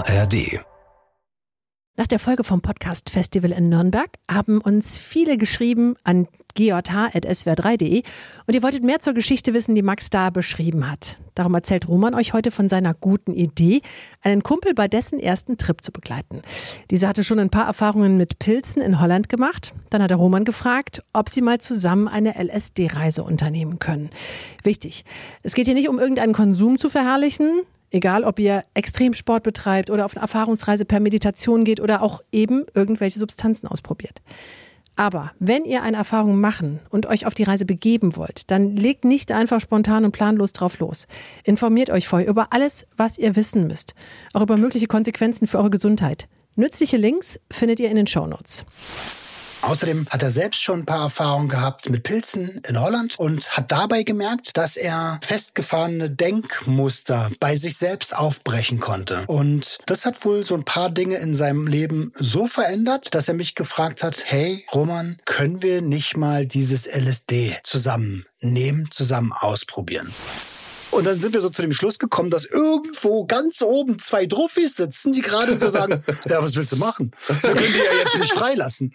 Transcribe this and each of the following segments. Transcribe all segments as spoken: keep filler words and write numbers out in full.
R D. Nach der Folge vom Podcast Festival in Nürnberg haben uns viele geschrieben an g j h at s w r drei punkt d e und ihr wolltet mehr zur Geschichte wissen, die Max da beschrieben hat. Darum erzählt Roman euch heute von seiner guten Idee, einen Kumpel bei dessen ersten Trip zu begleiten. Dieser hatte schon ein paar Erfahrungen mit Pilzen in Holland gemacht. Dann hat er Roman gefragt, ob sie mal zusammen eine L S D-Reise unternehmen können. Wichtig, es geht hier nicht um irgendeinen Konsum zu verherrlichen. Egal, ob ihr Extremsport betreibt oder auf eine Erfahrungsreise per Meditation geht oder auch eben irgendwelche Substanzen ausprobiert. Aber wenn ihr eine Erfahrung machen und euch auf die Reise begeben wollt, dann legt nicht einfach spontan und planlos drauf los. Informiert euch vorher über alles, was ihr wissen müsst. Auch über mögliche Konsequenzen für eure Gesundheit. Nützliche Links findet ihr in den Shownotes. Außerdem hat er selbst schon ein paar Erfahrungen gehabt mit Pilzen in Holland und hat dabei gemerkt, dass er festgefahrene Denkmuster bei sich selbst aufbrechen konnte. Und das hat wohl so ein paar Dinge in seinem Leben so verändert, dass er mich gefragt hat, hey Roman, können wir nicht mal dieses L S D zusammen nehmen, zusammen ausprobieren? Und dann sind wir so zu dem Schluss gekommen, dass irgendwo ganz oben zwei Druffis sitzen, die gerade so sagen, ja, was willst du machen? Wir können die ja jetzt nicht freilassen.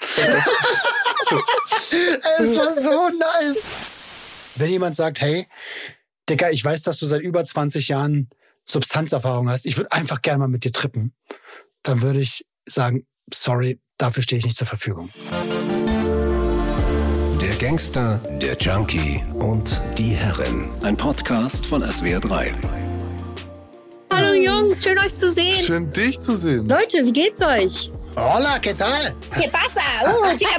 Es war so nice. Wenn jemand sagt, hey, Dicker, ich weiß, dass du seit über zwanzig Jahren Substanzerfahrung hast, ich würde einfach gerne mal mit dir trippen, dann würde ich sagen, sorry, dafür stehe ich nicht zur Verfügung. Der Gangster, der Junkie und die Herrin. Ein Podcast von S W R drei. Hallo Jungs, schön euch zu sehen. Schön dich zu sehen. Leute, wie geht's euch? Hola, ¿qué tal? ¿Qué pasa? Uh, chica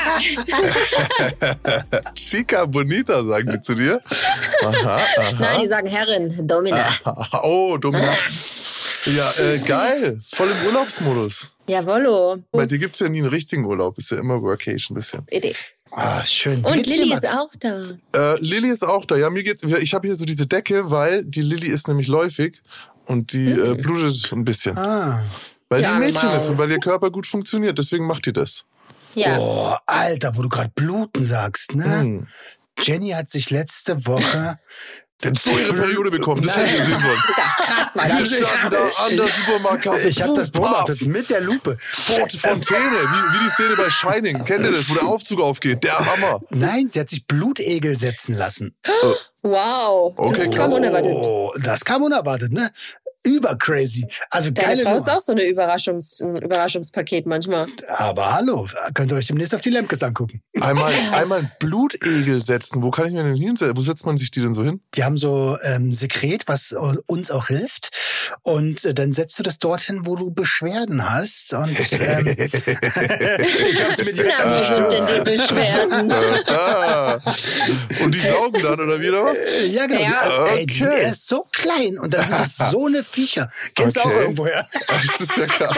bonita. Chica bonita, sagen die zu dir? Aha, aha. Nein, die sagen Herrin, Domina. Aha. Oh, Domina. Ja, äh, geil. Voll im Urlaubsmodus. Jawollo. Bei dir gibt's ja nie einen richtigen Urlaub. Ist ja immer Workation ein bisschen. It is. Ah, schön. Wie Und geht's dir, Lilly Max? ist auch da. Äh, Lilly ist auch da. Ja, mir geht's. Ich habe hier so diese Decke, weil die Lilly ist nämlich läufig und die Mhm. äh, blutet ein bisschen. Ah. Weil Ja, die ein Mädchen Maus. ist und weil ihr Körper gut funktioniert. Deswegen macht die das. Ja. Oh, Alter, wo du gerade bluten sagst, ne? Hm. Jenny hat sich letzte Woche... Der hat so ihre Periode bekommen. Das hätte ich sehen sollen. Krass, war Wir das. standen da an der Supermarktkasse. Ich habe das Puh, beobachtet paff. mit der Lupe. Fontäne, wie, wie die Szene bei Shining. Kennt ihr das, wo der Aufzug aufgeht? Der Hammer. Nein, sie hat sich Blutegel setzen lassen. Wow. Okay, das kam krass. unerwartet. Oh, das kam unerwartet, ne? Übercrazy. Also Deine geile Frau ist Nummer. auch so eine Überraschungs, ein Überraschungspaket manchmal. Aber hallo, könnt ihr euch demnächst auf die Lemkes angucken. Einmal, einmal Blutegel setzen. Wo kann ich mir denn hinsetzen? Wo setzt man sich die denn so hin? Die haben so ähm, Sekret, was äh, uns auch hilft. Und äh, dann setzt du das dorthin, wo du Beschwerden hast. Und ähm, ich habe sie mir direkt Na, wo sind denn die Beschwerden? Ah. Und die saugen dann, oder wie, oder was? Äh, Ja, genau. Ja. Die, ey, die sind Okay. erst so klein und dann sind das so eine Viecher. Kennst du auch Okay. irgendwoher? Ach, das ist ja krass.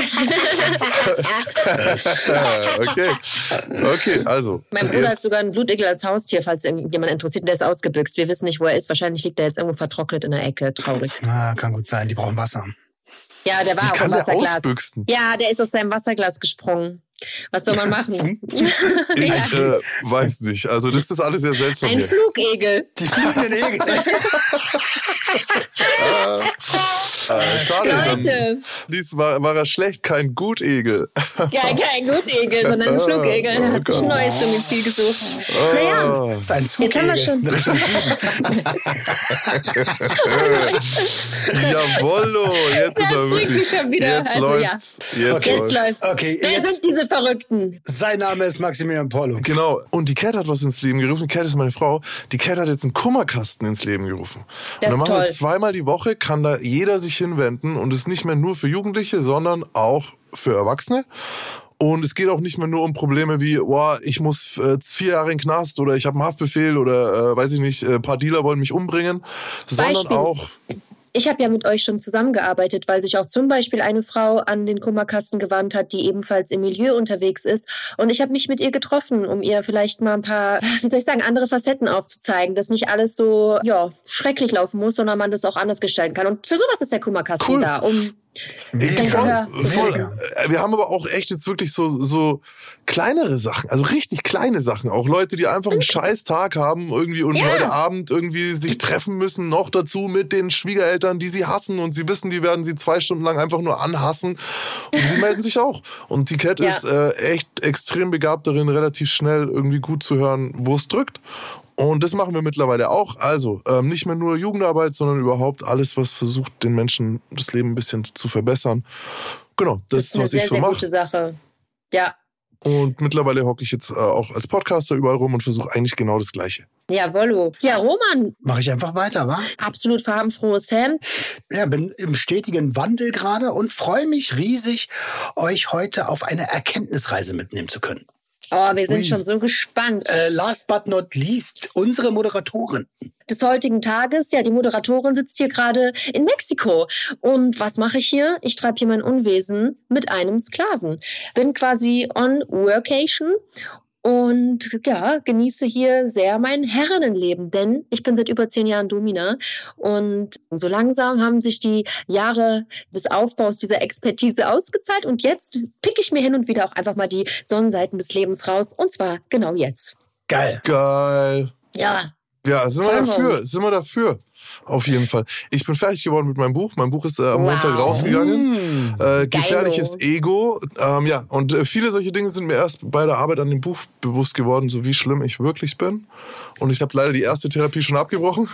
Okay. Okay, also. Mein Bruder hat jetzt. sogar einen Blutegel als Haustier, falls irgendjemand interessiert. Der ist ausgebüxt. Wir wissen nicht, wo er ist. Wahrscheinlich liegt er jetzt irgendwo vertrocknet in der Ecke. Traurig. Ah, kann gut sein, die brauchen Wasser. Ja, der war Wie auch kann im der Wasserglas. ausbüchsen? Ja, der ist aus seinem Wasserglas gesprungen. Was soll man machen? Ich äh, weiß nicht. Also, das ist alles sehr seltsam Ein hier. Flugegel. Die fliegenden Egel. Äh, schade, dann, Leute. dies war, war er schlecht, kein Gutegel. Ja, kein Gutegel, sondern ein Flugegel. Der hat sich ein neues Domizil gesucht. Naja, Ah. Das ist ein Jetzt haben wir Zugegel. schon- In Richtung Süden. Jawollo, jetzt Das ist er bringt wirklich. mich schon wieder. Jetzt Also, läuft's. Jetzt, Okay. jetzt läuft's. läuft's. Okay, Wer jetzt- sind diese Verrückten? Sein Name ist Maximilian Pollux. Genau. Und die Cat hat was ins Leben gerufen. Cat ist meine Frau. Die Cat hat jetzt einen Kummerkasten ins Leben gerufen. Das und dann ist machen wir toll. zweimal die Woche, kann da jeder sich hinwenden. Und es ist nicht mehr nur für Jugendliche, sondern auch für Erwachsene. Und es geht auch nicht mehr nur um Probleme wie, boah, ich muss äh, vier Jahre in den Knast oder ich habe einen Haftbefehl oder, äh, weiß ich nicht, ein paar Dealer wollen mich umbringen. Sondern Beispiel. auch... Ich habe ja mit euch schon zusammengearbeitet, weil sich auch zum Beispiel eine Frau an den Kummerkasten gewandt hat, die ebenfalls im Milieu unterwegs ist. Und ich habe mich mit ihr getroffen, um ihr vielleicht mal ein paar, wie soll ich sagen, andere Facetten aufzuzeigen, dass nicht alles so ja schrecklich laufen muss, sondern man das auch anders gestalten kann. Und für sowas ist der Kummerkasten Cool. da, um Mega. Voll, voll. Mega. Wir haben aber auch echt jetzt wirklich so, so kleinere Sachen, also richtig kleine Sachen. Auch Leute, die einfach einen scheiß Tag haben irgendwie und Ja. heute Abend irgendwie sich treffen müssen, noch dazu mit den Schwiegereltern, die sie hassen und sie wissen, die werden sie zwei Stunden lang einfach nur anhassen und sie melden sich auch. Und die Cat Ja. ist äh, echt extrem begabt darin, relativ schnell irgendwie gut zu hören, wo es drückt. Und das machen wir mittlerweile auch. Also ähm, nicht mehr nur Jugendarbeit, sondern überhaupt alles, was versucht, den Menschen das Leben ein bisschen zu verbessern. Genau, das, Das ist, ist eine was sehr, ich so sehr mache. gute Sache. Ja. Und mittlerweile hocke ich jetzt äh, auch als Podcaster überall rum und versuche eigentlich genau das Gleiche. Jawollo. Ja, Roman, Mache ich einfach weiter, wa? absolut farbenfrohes Hemd. Ja, bin im stetigen Wandel gerade und freue mich riesig, euch heute auf eine Erkenntnisreise mitnehmen zu können. Oh, wir sind Ui. schon so gespannt. Äh, last but not least, unsere Moderatorin. Des heutigen Tages, ja, die Moderatorin sitzt hier gerade in Mexiko. Und was mache ich hier? Ich treibe hier mein Unwesen mit einem Sklaven. Bin quasi on Workation und ja, genieße hier sehr mein Herrenleben, denn ich bin seit über zehn Jahren Domina und so langsam haben sich die Jahre des Aufbaus dieser Expertise ausgezahlt und jetzt pick ich mir hin und wieder auch einfach mal die Sonnenseiten des Lebens raus und zwar genau jetzt. Geil. Geil. Ja, Ja, sind wir Freuen wir dafür, uns. sind wir dafür. Auf jeden Fall. Ich bin fertig geworden mit meinem Buch. Mein Buch ist äh, am Wow. Montag rausgegangen. Mm. Äh, Gefährliches Geilo. Ego. Ähm, ja, und äh, viele solche Dinge sind mir erst bei der Arbeit an dem Buch bewusst geworden, so wie schlimm ich wirklich bin. Und ich habe leider die erste Therapie schon abgebrochen.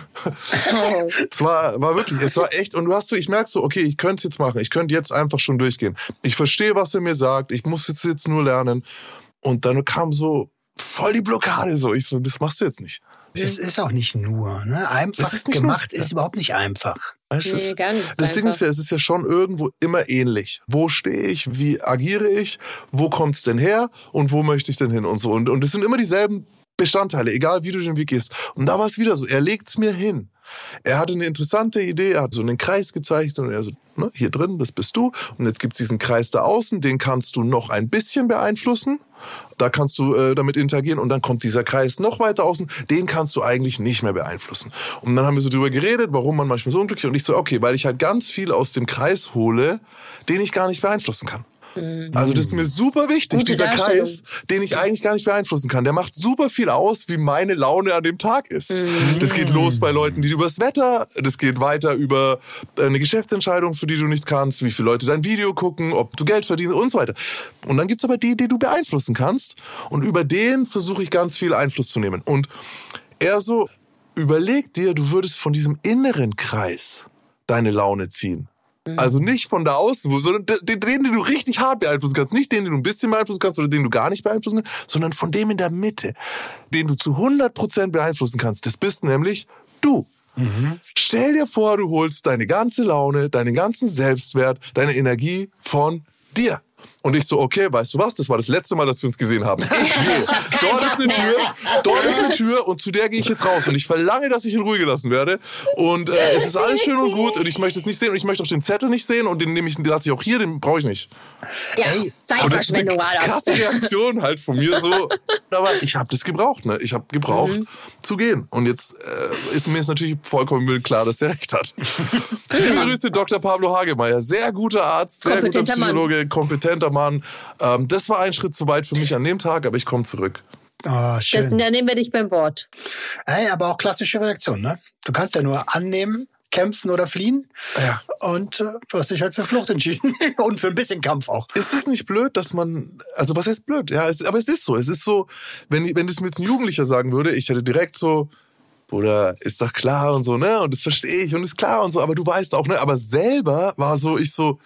oh. Es war, war wirklich, es war echt, und du hast so, ich merke so, okay, ich könnte es jetzt machen, ich könnte jetzt einfach schon durchgehen. Ich verstehe, was er mir sagt, ich muss jetzt, jetzt nur lernen. Und dann kam so voll die Blockade, so, ich so, das machst du jetzt nicht. Es ist auch nicht nur, ne? Einfach Es ist nicht gemacht nur, ist überhaupt nicht einfach. Es Nee, ist, gar nicht so das Ding einfach. ist ja, es ist ja schon irgendwo immer ähnlich. Wo stehe ich? Wie agiere ich? Wo kommt es denn her? Und wo möchte ich denn hin? Und so. Und, und es sind immer dieselben Bestandteile, egal wie du den Weg gehst. Und da war es wieder so, er legt's mir hin. Er hatte eine interessante Idee, er hat so einen Kreis gezeichnet und er so, ne, hier drin, das bist du. Und jetzt gibt's diesen Kreis da außen, den kannst du noch ein bisschen beeinflussen. Da kannst du äh, damit interagieren und dann kommt dieser Kreis noch weiter außen, den kannst du eigentlich nicht mehr beeinflussen. Und dann haben wir so drüber geredet, warum man manchmal so unglücklich ist. Und ich so, okay, weil ich halt ganz viel aus dem Kreis hole, den ich gar nicht beeinflussen kann. Also das ist mir super wichtig, Gute dieser Darstellung. Kreis, den ich eigentlich gar nicht beeinflussen kann. Der macht super viel aus, wie meine Laune an dem Tag ist. Das geht los bei Leuten, die übers Wetter, das geht weiter über eine Geschäftsentscheidung, für die du nichts kannst, wie viele Leute dein Video gucken, ob du Geld verdienst und so weiter. Und dann gibt's aber die, die du beeinflussen kannst. Und über den versuche ich ganz viel Einfluss zu nehmen. Und er so, überleg dir, du würdest von diesem inneren Kreis deine Laune ziehen. Also nicht von da außen, sondern den, den, den du richtig hart beeinflussen kannst. Nicht den, den du ein bisschen beeinflussen kannst oder den du gar nicht beeinflussen kannst, sondern von dem in der Mitte, den du zu hundert Prozent beeinflussen kannst. Das bist nämlich du. Mhm. Stell dir vor, du holst deine ganze Laune, deinen ganzen Selbstwert, deine Energie von dir. Und ich so, okay, weißt du was, das war das letzte Mal, dass wir uns gesehen haben. Ich gehe. Dort ist eine Tür, dort ist eine Tür und zu der gehe ich jetzt raus. Und ich verlange, dass ich in Ruhe gelassen werde. Und äh, es ist alles schön und gut und ich möchte es nicht sehen und ich möchte auch denZettel nicht sehen und den nehme ich, den lasse ich auch hier, den brauche ich nicht. Ja, Ey, Und das ist eine Zeitverschwendung war das. krasse Reaktion halt von mir so. Aber ich habe das gebraucht, ne? Ich habe gebraucht Mhm. zu gehen. Und jetzt äh, ist mir jetzt natürlich vollkommen klar, dass er recht hat. Liebe Grüße, Doktor Pablo Hagemeyer. Sehr guter Arzt, sehr guter Kompetenter Mann. Psychologe, kompetenter Mann. Ähm, das war ein Schritt zu weit für mich an dem Tag, aber ich komme zurück. Oh, schön. Das, da nehmen wir dich beim Wort. Ey, aber auch klassische Reaktion, ne? Du kannst ja nur annehmen, kämpfen oder fliehen. Ja. Und äh, du hast dich halt für Flucht entschieden. Und für ein bisschen Kampf auch. Ist es nicht blöd, dass man, also was heißt blöd? Ja, es, aber es ist so. Es ist so, wenn, wenn das mir jetzt ein Jugendlicher sagen würde, ich hätte direkt so, Bruder, ist doch klar und so, ne? Und das verstehe ich und ist klar und so, aber du weißt auch, ne? Aber selber war so, ich so,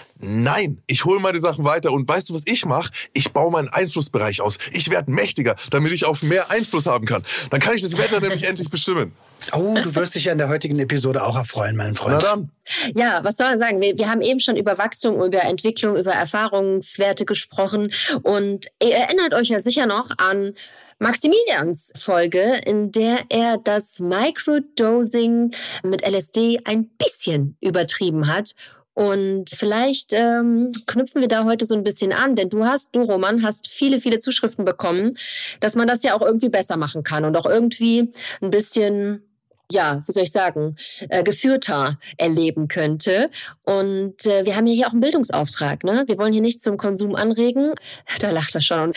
nein, ich hole meine Sachen weiter und weißt du, was ich mache? Ich baue meinen Einflussbereich aus. Ich werde mächtiger, damit ich auf mehr Einfluss haben kann. Dann kann ich das Wetter nämlich endlich bestimmen. Oh, du wirst dich ja in der heutigen Episode auch erfreuen, mein Freund. Na dann. Ja, was soll man sagen? Wir, wir haben eben schon über Wachstum, über Entwicklung, über Erfahrungswerte gesprochen. Und ihr erinnert euch ja sicher noch an Maximilians Folge, in der er das Microdosing mit L S D ein bisschen übertrieben hat. Und vielleicht ähm, knüpfen wir da heute so ein bisschen an, denn du hast, du Roman, hast viele, viele Zuschriften bekommen, dass man das ja auch irgendwie besser machen kann und auch irgendwie ein bisschen ja, wie soll ich sagen, äh, geführter erleben könnte. Und äh, wir haben hier auch einen Bildungsauftrag, ne? Wir wollen hier nicht zum Konsum anregen. Da lacht er schon.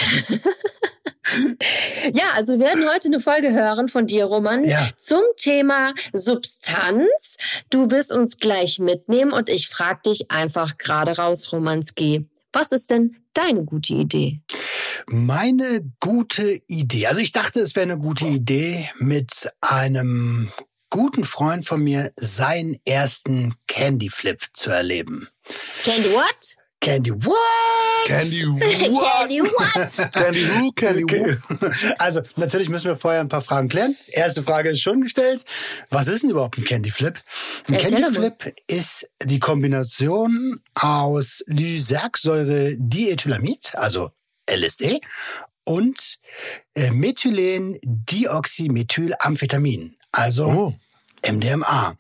Ja, also wir werden heute eine Folge hören von dir, Roman, ja. zum Thema Substanz. Du wirst uns gleich mitnehmen und ich frage dich einfach gerade raus, Romanski. Was ist denn deine gute Idee? Meine gute Idee. Also ich dachte, es wäre eine gute Idee, mit einem guten Freund von mir seinen ersten Candy Flip zu erleben. Candy what? Candy what? Candy what? Candy what? Candy who? Candy Okay. who? Also natürlich müssen wir vorher ein paar Fragen klären. Erste Frage ist schon gestellt. Was ist denn überhaupt ein Candy Flip? Ein Erzähl Candy mal. Flip ist die Kombination aus Lysergsäure-Diethylamid, also L S D, und äh, Methylen-Dioxymethylamphetamin, also Oh. M D M A.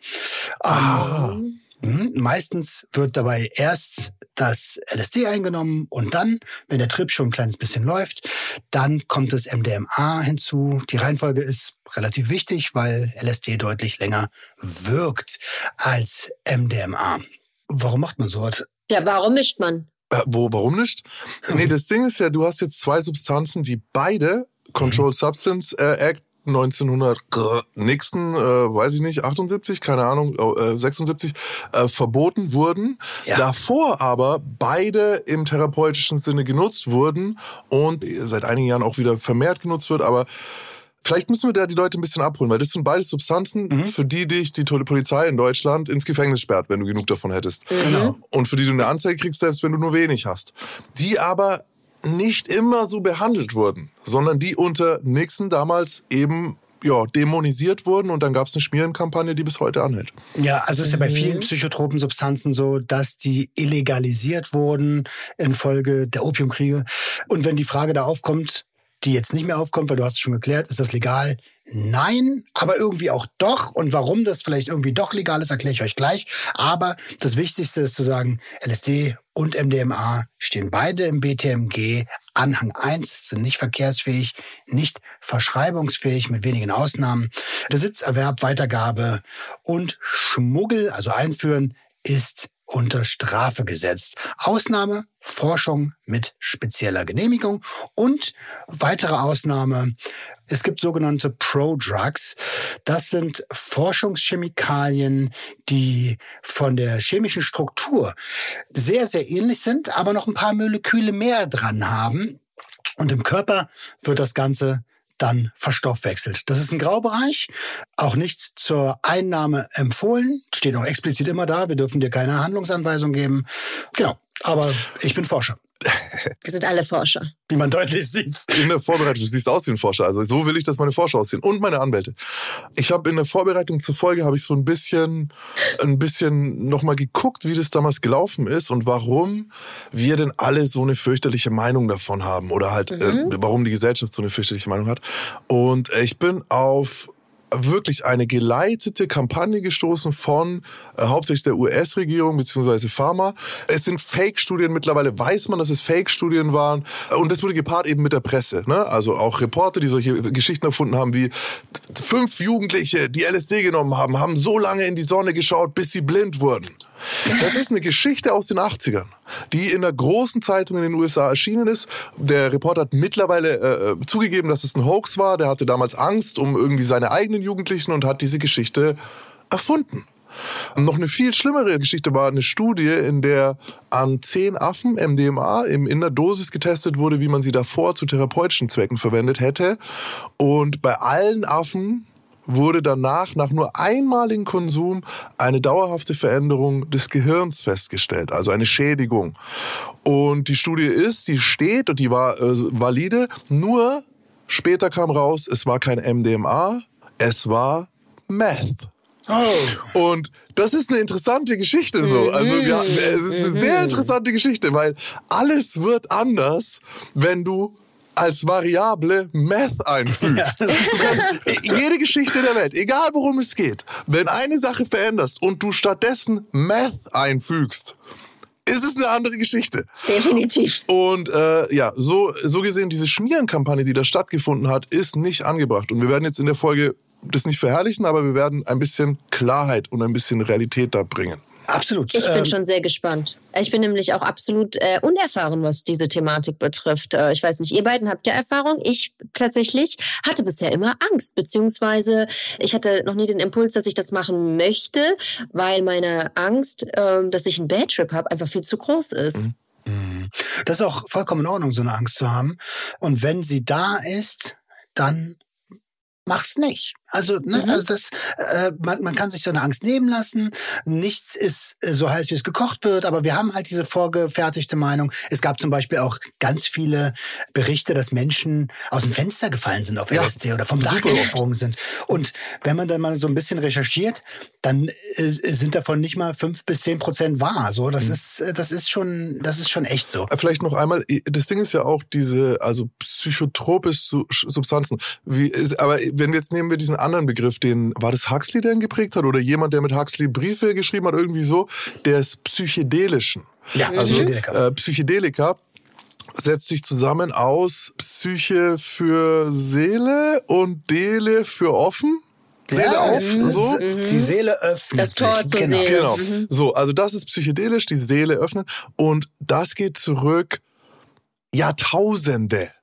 Ah. Ähm, mh, meistens wird dabei erst das L S D eingenommen und dann, wenn der Trip schon ein kleines bisschen läuft, dann kommt das M D M A hinzu. Die Reihenfolge ist relativ wichtig, weil L S D deutlich länger wirkt als M D M A. Warum macht man sowas? Ja, warum mischt man? Äh, wo, warum nicht? Nee, das Ding ist ja, du hast jetzt zwei Substanzen, die beide Controlled Substance äh, Act neunzehnhundert Nixon, äh, weiß ich nicht, achtundsiebzig, keine Ahnung, äh, sechsundsiebzig, äh, verboten wurden. Ja. Davor aber beide im therapeutischen Sinne genutzt wurden und seit einigen Jahren auch wieder vermehrt genutzt wird, aber vielleicht müssen wir da die Leute ein bisschen abholen, weil das sind beides Substanzen, mhm. für die dich die Polizei in Deutschland ins Gefängnis sperrt, wenn du genug davon hättest. Genau. Und für die du eine Anzeige kriegst, selbst wenn du nur wenig hast. Die aber nicht immer so behandelt wurden, sondern die unter Nixon damals eben ja, dämonisiert wurden und dann gab es eine Schmierenkampagne, die bis heute anhält. Ja, also es ist ja bei vielen psychotropen Substanzen so, dass die illegalisiert wurden infolge der Opiumkriege. Und wenn die Frage da aufkommt, die jetzt nicht mehr aufkommt, weil du hast es schon geklärt, ist das legal? Nein, aber irgendwie auch doch. Und warum das vielleicht irgendwie doch legal ist, erkläre ich euch gleich. Aber das Wichtigste ist zu sagen, L S D und M D M A stehen beide im B T M G. Anhang eins, sind nicht verkehrsfähig, nicht verschreibungsfähig, mit wenigen Ausnahmen. Besitz, Erwerb, Weitergabe und Schmuggel, also Einführen, ist unter Strafe gesetzt. Ausnahme, Forschung mit spezieller Genehmigung und weitere Ausnahme, es gibt sogenannte Prodrugs. Das sind Forschungschemikalien, die von der chemischen Struktur sehr, sehr ähnlich sind, aber noch ein paar Moleküle mehr dran haben. Und im Körper wird das Ganze dann verstoffwechselt. Das ist ein Graubereich, auch nicht zur Einnahme empfohlen, steht auch explizit immer da, wir dürfen dir keine Handlungsanweisung geben. Genau, aber ich bin Forscher. Wir sind alle Forscher. Wie man deutlich sieht. In der Vorbereitung, du siehst aus wie ein Forscher, also so will ich, dass meine Forscher aussehen und meine Anwälte. Ich habe in der Vorbereitung zur Folge, habe ich so ein bisschen, ein bisschen nochmal geguckt, wie das damals gelaufen ist und warum wir denn alle so eine fürchterliche Meinung davon haben oder halt, mhm. äh, warum die Gesellschaft so eine fürchterliche Meinung hat. Und äh, ich bin auf wirklich eine geleitete Kampagne gestoßen von äh, hauptsächlich der U S-Regierung bzw. Pharma. Es sind Fake-Studien, mittlerweile weiß man, dass es Fake-Studien waren und das wurde gepaart eben mit der Presse. Ne? Also auch Reporter, die solche Geschichten erfunden haben wie fünf Jugendliche, die L S D genommen haben, haben so lange in die Sonne geschaut, bis sie blind wurden. Das ist eine Geschichte aus den achtzigern, die in einer großen Zeitung in den U S A erschienen ist. Der Reporter hat mittlerweile äh, zugegeben, dass es ein Hoax war. Der hatte damals Angst um irgendwie seine eigenen Jugendlichen und hat diese Geschichte erfunden. Und noch eine viel schlimmere Geschichte war eine Studie, in der an zehn Affen M D M A in der Dosis getestet wurde, wie man sie davor zu therapeutischen Zwecken verwendet hätte. Und bei allen Affen wurde danach, nach nur einmaligen Konsum, eine dauerhafte Veränderung des Gehirns festgestellt, also eine Schädigung. Und die Studie ist, die steht und die war äh, valide, nur später kam raus, es war kein M D M A, es war Meth. Oh. Und das ist eine interessante Geschichte so. Also ja, es ist eine sehr interessante Geschichte, weil alles wird anders, wenn du als Variable Meth einfügst. Ja. Du kannst jede Geschichte der Welt, egal worum es geht, wenn eine Sache veränderst und du stattdessen Meth einfügst, ist es eine andere Geschichte. Definitiv. Und äh, ja, so, so gesehen, diese Schmierenkampagne, die da stattgefunden hat, ist nicht angebracht. Und wir werden jetzt in der Folge das nicht verherrlichen, aber wir werden ein bisschen Klarheit und ein bisschen Realität da bringen. Absolut. Ich bin ähm, schon sehr gespannt. Ich bin nämlich auch absolut äh, unerfahren, was diese Thematik betrifft. Äh, ich weiß nicht, ihr beiden habt ja Erfahrung. Ich tatsächlich hatte bisher immer Angst, beziehungsweise ich hatte noch nie den Impuls, dass ich das machen möchte, weil meine Angst, äh, dass ich einen Bad Trip habe, einfach viel zu groß ist. Mhm. Das ist auch vollkommen in Ordnung, so eine Angst zu haben. Und wenn sie da ist, dann mach's nicht. Also, ne, Mhm. also das, äh, man, man kann sich so eine Angst nehmen lassen. Nichts ist äh, so heiß, wie es gekocht wird. Aber wir haben halt diese vorgefertigte Meinung. Es gab zum Beispiel auch ganz viele Berichte, dass Menschen aus dem Fenster gefallen sind auf Ja, L S D oder vom Dach super. gesprungen sind. Und wenn man dann mal so ein bisschen recherchiert, dann äh, sind davon nicht mal fünf bis zehn Prozent wahr. So, das Mhm. ist, äh, das ist schon, das ist schon echt so. Vielleicht noch einmal, das Ding ist ja auch diese, also psychotrope Su- Substanzen. Wie, ist- aber wenn wir jetzt nehmen wir diesen anderen Begriff, den, war das Huxley, der ihn geprägt hat? Oder jemand, der mit Huxley Briefe geschrieben hat, irgendwie so, des Psychedelischen. Ja, Also Psychedelika. äh, Psychedelika setzt sich zusammen aus Psyche für Seele und Dele für offen. Seele Ja, auf, es- so. Die Seele öffnet Das Tor sich. zur genau. Seele. Genau. Mhm. So, also das ist psychedelisch, die Seele öffnen. Und das geht zurück Jahrtausende.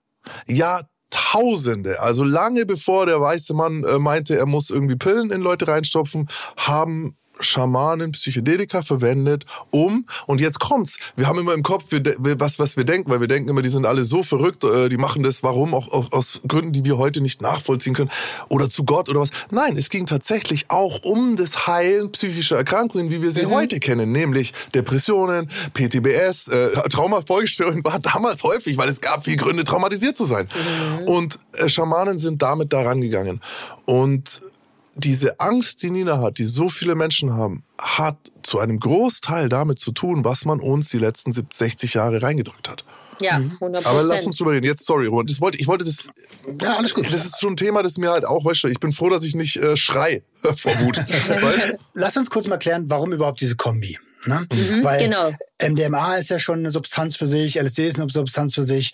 Jahrtausende. Also lange bevor der weiße Mann äh, meinte, er muss irgendwie Pillen in Leute reinstopfen, haben Schamanen Psychedelika verwendet, um, und jetzt kommt's, wir haben immer im Kopf, wir, wir, was, was wir denken, weil wir denken immer, die sind alle so verrückt, äh, die machen das, warum, auch, auch aus Gründen, die wir heute nicht nachvollziehen können, oder zu Gott oder was. Nein, es ging tatsächlich auch um das Heilen psychischer Erkrankungen, wie wir sie mhm. heute kennen, nämlich Depressionen, P T B S, äh, Traumafolgestörungen war damals häufig, weil es gab viele Gründe, traumatisiert zu sein. Mhm. Und äh, Schamanen sind damit da rangegangen. Und diese Angst, die Nina hat, die so viele Menschen haben, hat zu einem Großteil damit zu tun, was man uns die letzten sechzig Jahre reingedrückt hat. Ja, hundert Prozent. Aber lass uns drüber reden. Jetzt, sorry, Roman. Das wollte, ich wollte das. Ja, alles gut. Das ist schon ein Thema, das mir halt auch, weißt du, ich bin froh, dass ich nicht äh, schrei vor Wut. Weißt? Lass uns kurz mal klären, warum überhaupt diese Kombi. Ne? Mhm, Weil genau. M D M A ist ja schon eine Substanz für sich, L S D ist eine Substanz für sich.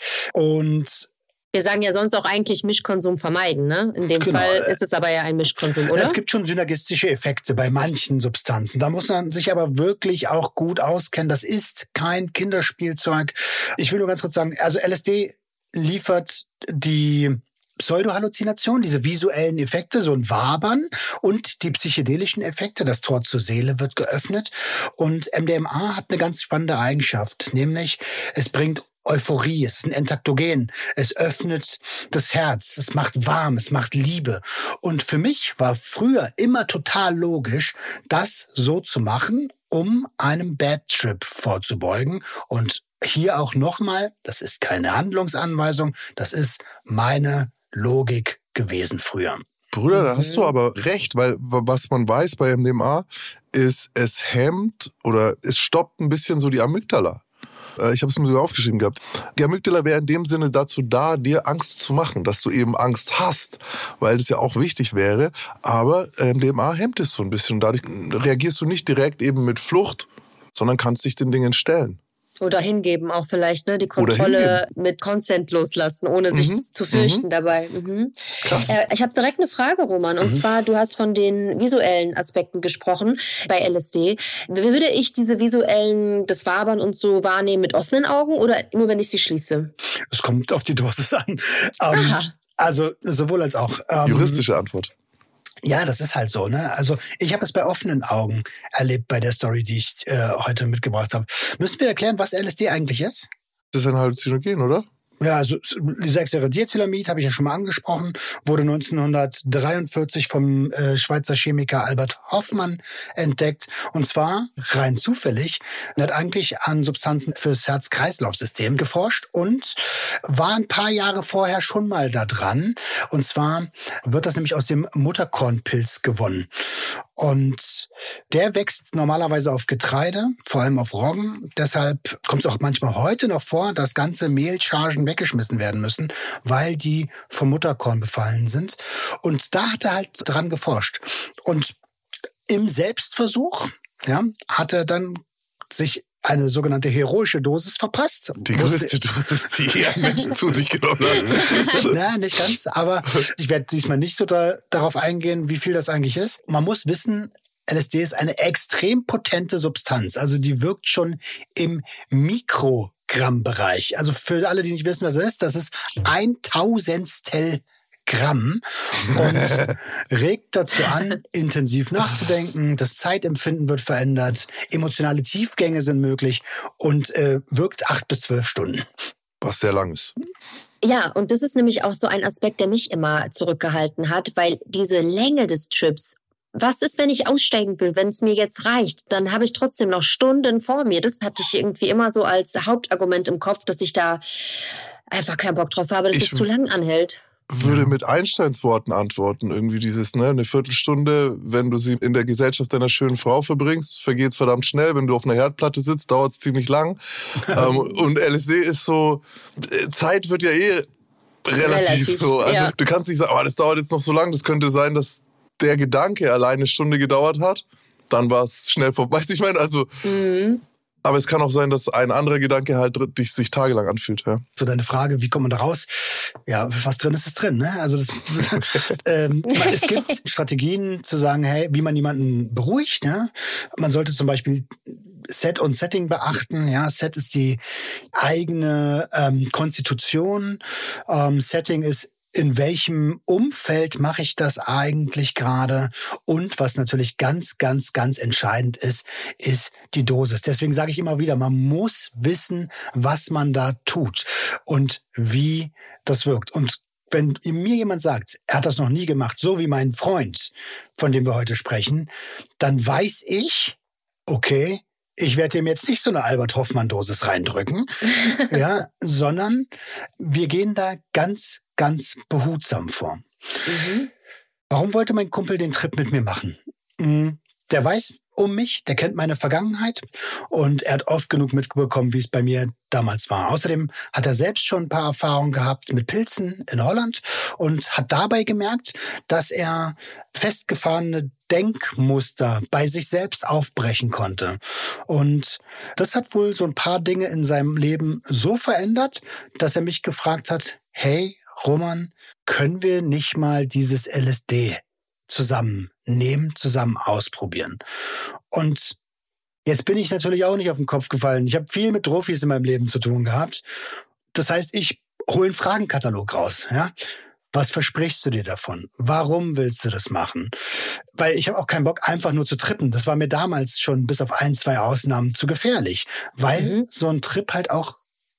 Und wir sagen ja sonst auch eigentlich Mischkonsum vermeiden, ne? In dem Genau. Fall ist es aber ja ein Mischkonsum, oder? es gibt schon synergistische Effekte bei manchen Substanzen. Da muss man sich aber wirklich auch gut auskennen. Das ist kein Kinderspielzeug. Ich will nur ganz kurz sagen, also L S D liefert die Pseudohalluzination, diese visuellen Effekte, so ein Wabern und die psychedelischen Effekte. Das Tor zur Seele wird geöffnet. Und M D M A hat eine ganz spannende Eigenschaft, nämlich es bringt Euphorie, es ist ein Entaktogen, es öffnet das Herz, es macht warm, es macht Liebe. Und für mich war früher immer total logisch, das so zu machen, um einem Bad Trip vorzubeugen. Und hier auch nochmal, das ist keine Handlungsanweisung, das ist meine Logik gewesen früher. Bruder, da hast du aber recht, weil was man weiß bei M D M A ist, es hemmt oder es stoppt ein bisschen so die Amygdala. Ich habe es mir sogar aufgeschrieben gehabt. Die Amygdala wäre in dem Sinne dazu da, dir Angst zu machen, dass du eben Angst hast, weil das ja auch wichtig wäre. Aber M D M A hemmt es so ein bisschen. Dadurch reagierst du nicht direkt eben mit Flucht, sondern kannst dich den Dingen stellen. Oder hingeben auch vielleicht, ne? Die Kontrolle mit Consent loslassen, ohne Mhm. sich zu fürchten Mhm. dabei. Mhm. Krass. Äh, ich habe direkt eine Frage, Roman. Und Mhm. zwar, du hast von den visuellen Aspekten gesprochen bei L S D. Würde ich diese visuellen, das Wabern und so wahrnehmen mit offenen Augen oder nur, wenn ich sie schließe? Es kommt auf die Dosis an. Ähm, Aha. also sowohl als auch. Ähm, Juristische Antwort. Ja, das ist halt so, ne? Also ich habe es bei offenen Augen erlebt bei der Story, die ich äh, heute mitgebracht habe. Müssen wir erklären, was L S D eigentlich ist? Das ist ein Halluzinogen, oder? Ja, also Lisexeridierthylamid habe ich ja schon mal angesprochen, wurde neunzehnhundertdreiundvierzig vom äh, Schweizer Chemiker Albert Hoffmann entdeckt. Und zwar rein zufällig. Er hat eigentlich an Substanzen fürs Herz-Kreislauf-System geforscht und war ein paar Jahre vorher schon mal da dran. Und zwar wird das nämlich aus dem Mutterkornpilz gewonnen. Und der wächst normalerweise auf Getreide, vor allem auf Roggen. Deshalb kommt es auch manchmal heute noch vor, dass ganze Mehlchargen weggeschmissen werden müssen, weil die vom Mutterkorn befallen sind. Und da hat er halt dran geforscht. Und im Selbstversuch, ja, hat er dann sich eine sogenannte heroische Dosis verpasst. Die größte Dosis, die ein Mensch zu sich genommen hat. Nein, nicht ganz, aber ich werde diesmal nicht so da, darauf eingehen, wie viel das eigentlich ist. Man muss wissen, L S D ist eine extrem potente Substanz. Also die wirkt schon im Mikrogrammbereich. Also für alle, die nicht wissen, was das ist, das ist ein Tausendstel Gramm und regt dazu an, intensiv nachzudenken. Das Zeitempfinden wird verändert, emotionale Tiefgänge sind möglich und äh, wirkt acht bis zwölf Stunden. Was sehr lang ist. Ja, und das ist nämlich auch so ein Aspekt, der mich immer zurückgehalten hat, weil diese Länge des Trips, was ist, wenn ich aussteigen will, wenn es mir jetzt reicht, dann habe ich trotzdem noch Stunden vor mir. Das hatte ich irgendwie immer so als Hauptargument im Kopf, dass ich da einfach keinen Bock drauf habe, dass ich es zu lang anhält. Würde mit Einsteins Worten antworten. Irgendwie dieses, ne, eine Viertelstunde, wenn du sie in der Gesellschaft deiner schönen Frau verbringst, vergeht's verdammt schnell. Wenn du auf einer Herdplatte sitzt, dauert's ziemlich lang. ähm, und L S D ist so, Zeit wird ja eh relativ, relativ so. Also ja. Du kannst nicht sagen, oh, das dauert jetzt noch so lang. Das könnte sein, dass der Gedanke alleine eine Stunde gedauert hat. Dann war es schnell vorbei. Weißt du, ich meine, also... Mhm. Aber es kann auch sein, dass ein anderer Gedanke halt dich, sich tagelang anfühlt. Ja. So deine Frage, wie kommt man da raus? Ja, was drin ist, ist drin. Ne? Also das, ähm, es gibt Strategien zu sagen, hey, wie man jemanden beruhigt. Ja? Man sollte zum Beispiel Set und Setting beachten. Ja, Set ist die eigene ähm, Konstitution. Ähm, Setting ist, in welchem Umfeld mache ich das eigentlich gerade? Und was natürlich ganz, ganz, ganz entscheidend ist, ist die Dosis. Deswegen sage ich immer wieder, man muss wissen, was man da tut und wie das wirkt. Und wenn mir jemand sagt, er hat das noch nie gemacht, so wie mein Freund, von dem wir heute sprechen, dann weiß ich, okay, ich werde ihm jetzt nicht so eine Albert-Hoffmann-Dosis reindrücken, ja, sondern wir gehen da ganz, ganz behutsam vor. Mhm. Warum wollte mein Kumpel den Trip mit mir machen? Der weiß um mich, der kennt meine Vergangenheit und er hat oft genug mitbekommen, wie es bei mir damals war. Außerdem hat er selbst schon ein paar Erfahrungen gehabt mit Pilzen in Holland und hat dabei gemerkt, dass er festgefahrene Denkmuster bei sich selbst aufbrechen konnte. Und das hat wohl so ein paar Dinge in seinem Leben so verändert, dass er mich gefragt hat, hey Roman, können wir nicht mal dieses L S D zusammen nehmen, zusammen ausprobieren? Und jetzt bin ich natürlich auch nicht auf den Kopf gefallen. Ich habe viel mit Trophys in meinem Leben zu tun gehabt. Das heißt, ich hole einen Fragenkatalog raus. Ja? Was versprichst du dir davon? Warum willst du das machen? Weil ich habe auch keinen Bock, einfach nur zu trippen. Das war mir damals schon bis auf ein, zwei Ausnahmen zu gefährlich. Weil mhm. so ein Trip halt auch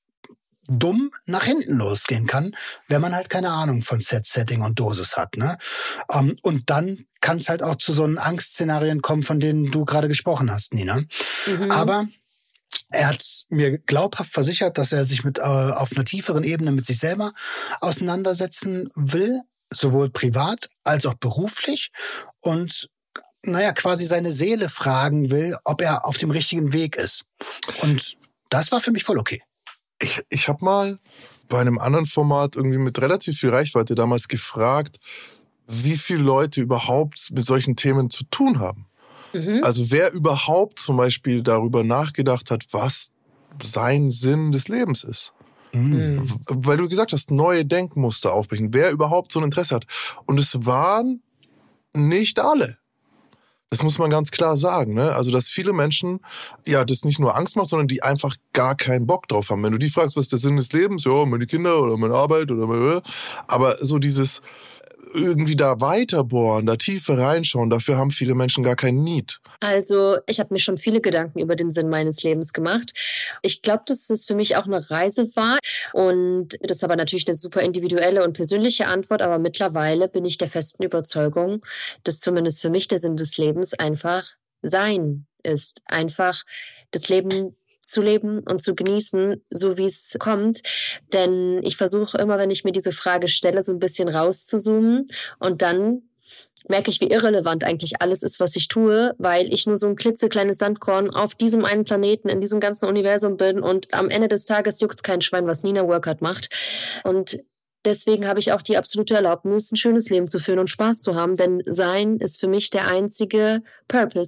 dumm nach hinten losgehen kann, wenn man halt keine Ahnung von Set, Setting und Dosis hat. Ne? Um, und dann kann es halt auch zu so einen Angstszenarien kommen, von denen du gerade gesprochen hast, Nina. Mhm. Aber er hat mir glaubhaft versichert, dass er sich mit äh, auf einer tieferen Ebene mit sich selber auseinandersetzen will, sowohl privat als auch beruflich und naja, quasi seine Seele fragen will, ob er auf dem richtigen Weg ist. Und das war für mich voll okay. Ich, ich habe mal bei einem anderen Format irgendwie mit relativ viel Reichweite damals gefragt, wie viele Leute überhaupt mit solchen Themen zu tun haben. Mhm. Also wer überhaupt zum Beispiel darüber nachgedacht hat, was sein Sinn des Lebens ist. Mhm. Weil du gesagt hast, neue Denkmuster aufbrechen. Wer überhaupt so ein Interesse hat. Und es waren nicht alle. Das muss man ganz klar sagen, ne? Also, dass viele Menschen, ja, das nicht nur Angst macht, sondern die einfach gar keinen Bock drauf haben. Wenn du die fragst, was ist der Sinn des Lebens? Ja, meine Kinder oder meine Arbeit oder meine, aber so dieses irgendwie da weiterbohren, da tiefer reinschauen, dafür haben viele Menschen gar keinen Need. Also ich habe mir schon viele Gedanken über den Sinn meines Lebens gemacht. Ich glaube, dass es für mich auch eine Reise war und das ist aber natürlich eine super individuelle und persönliche Antwort, aber mittlerweile bin ich der festen Überzeugung, dass zumindest für mich der Sinn des Lebens einfach Sein ist. Einfach das Leben zu leben und zu genießen, so wie es kommt. Denn ich versuche immer, wenn ich mir diese Frage stelle, so ein bisschen rauszuzoomen und dann merke ich, wie irrelevant eigentlich alles ist, was ich tue, weil ich nur so ein klitzekleines Sandkorn auf diesem einen Planeten, in diesem ganzen Universum bin und am Ende des Tages juckt's kein Schwein, was Nina Workert macht. Und deswegen habe ich auch die absolute Erlaubnis, ein schönes Leben zu führen und Spaß zu haben, denn Sein ist für mich der einzige Purpose.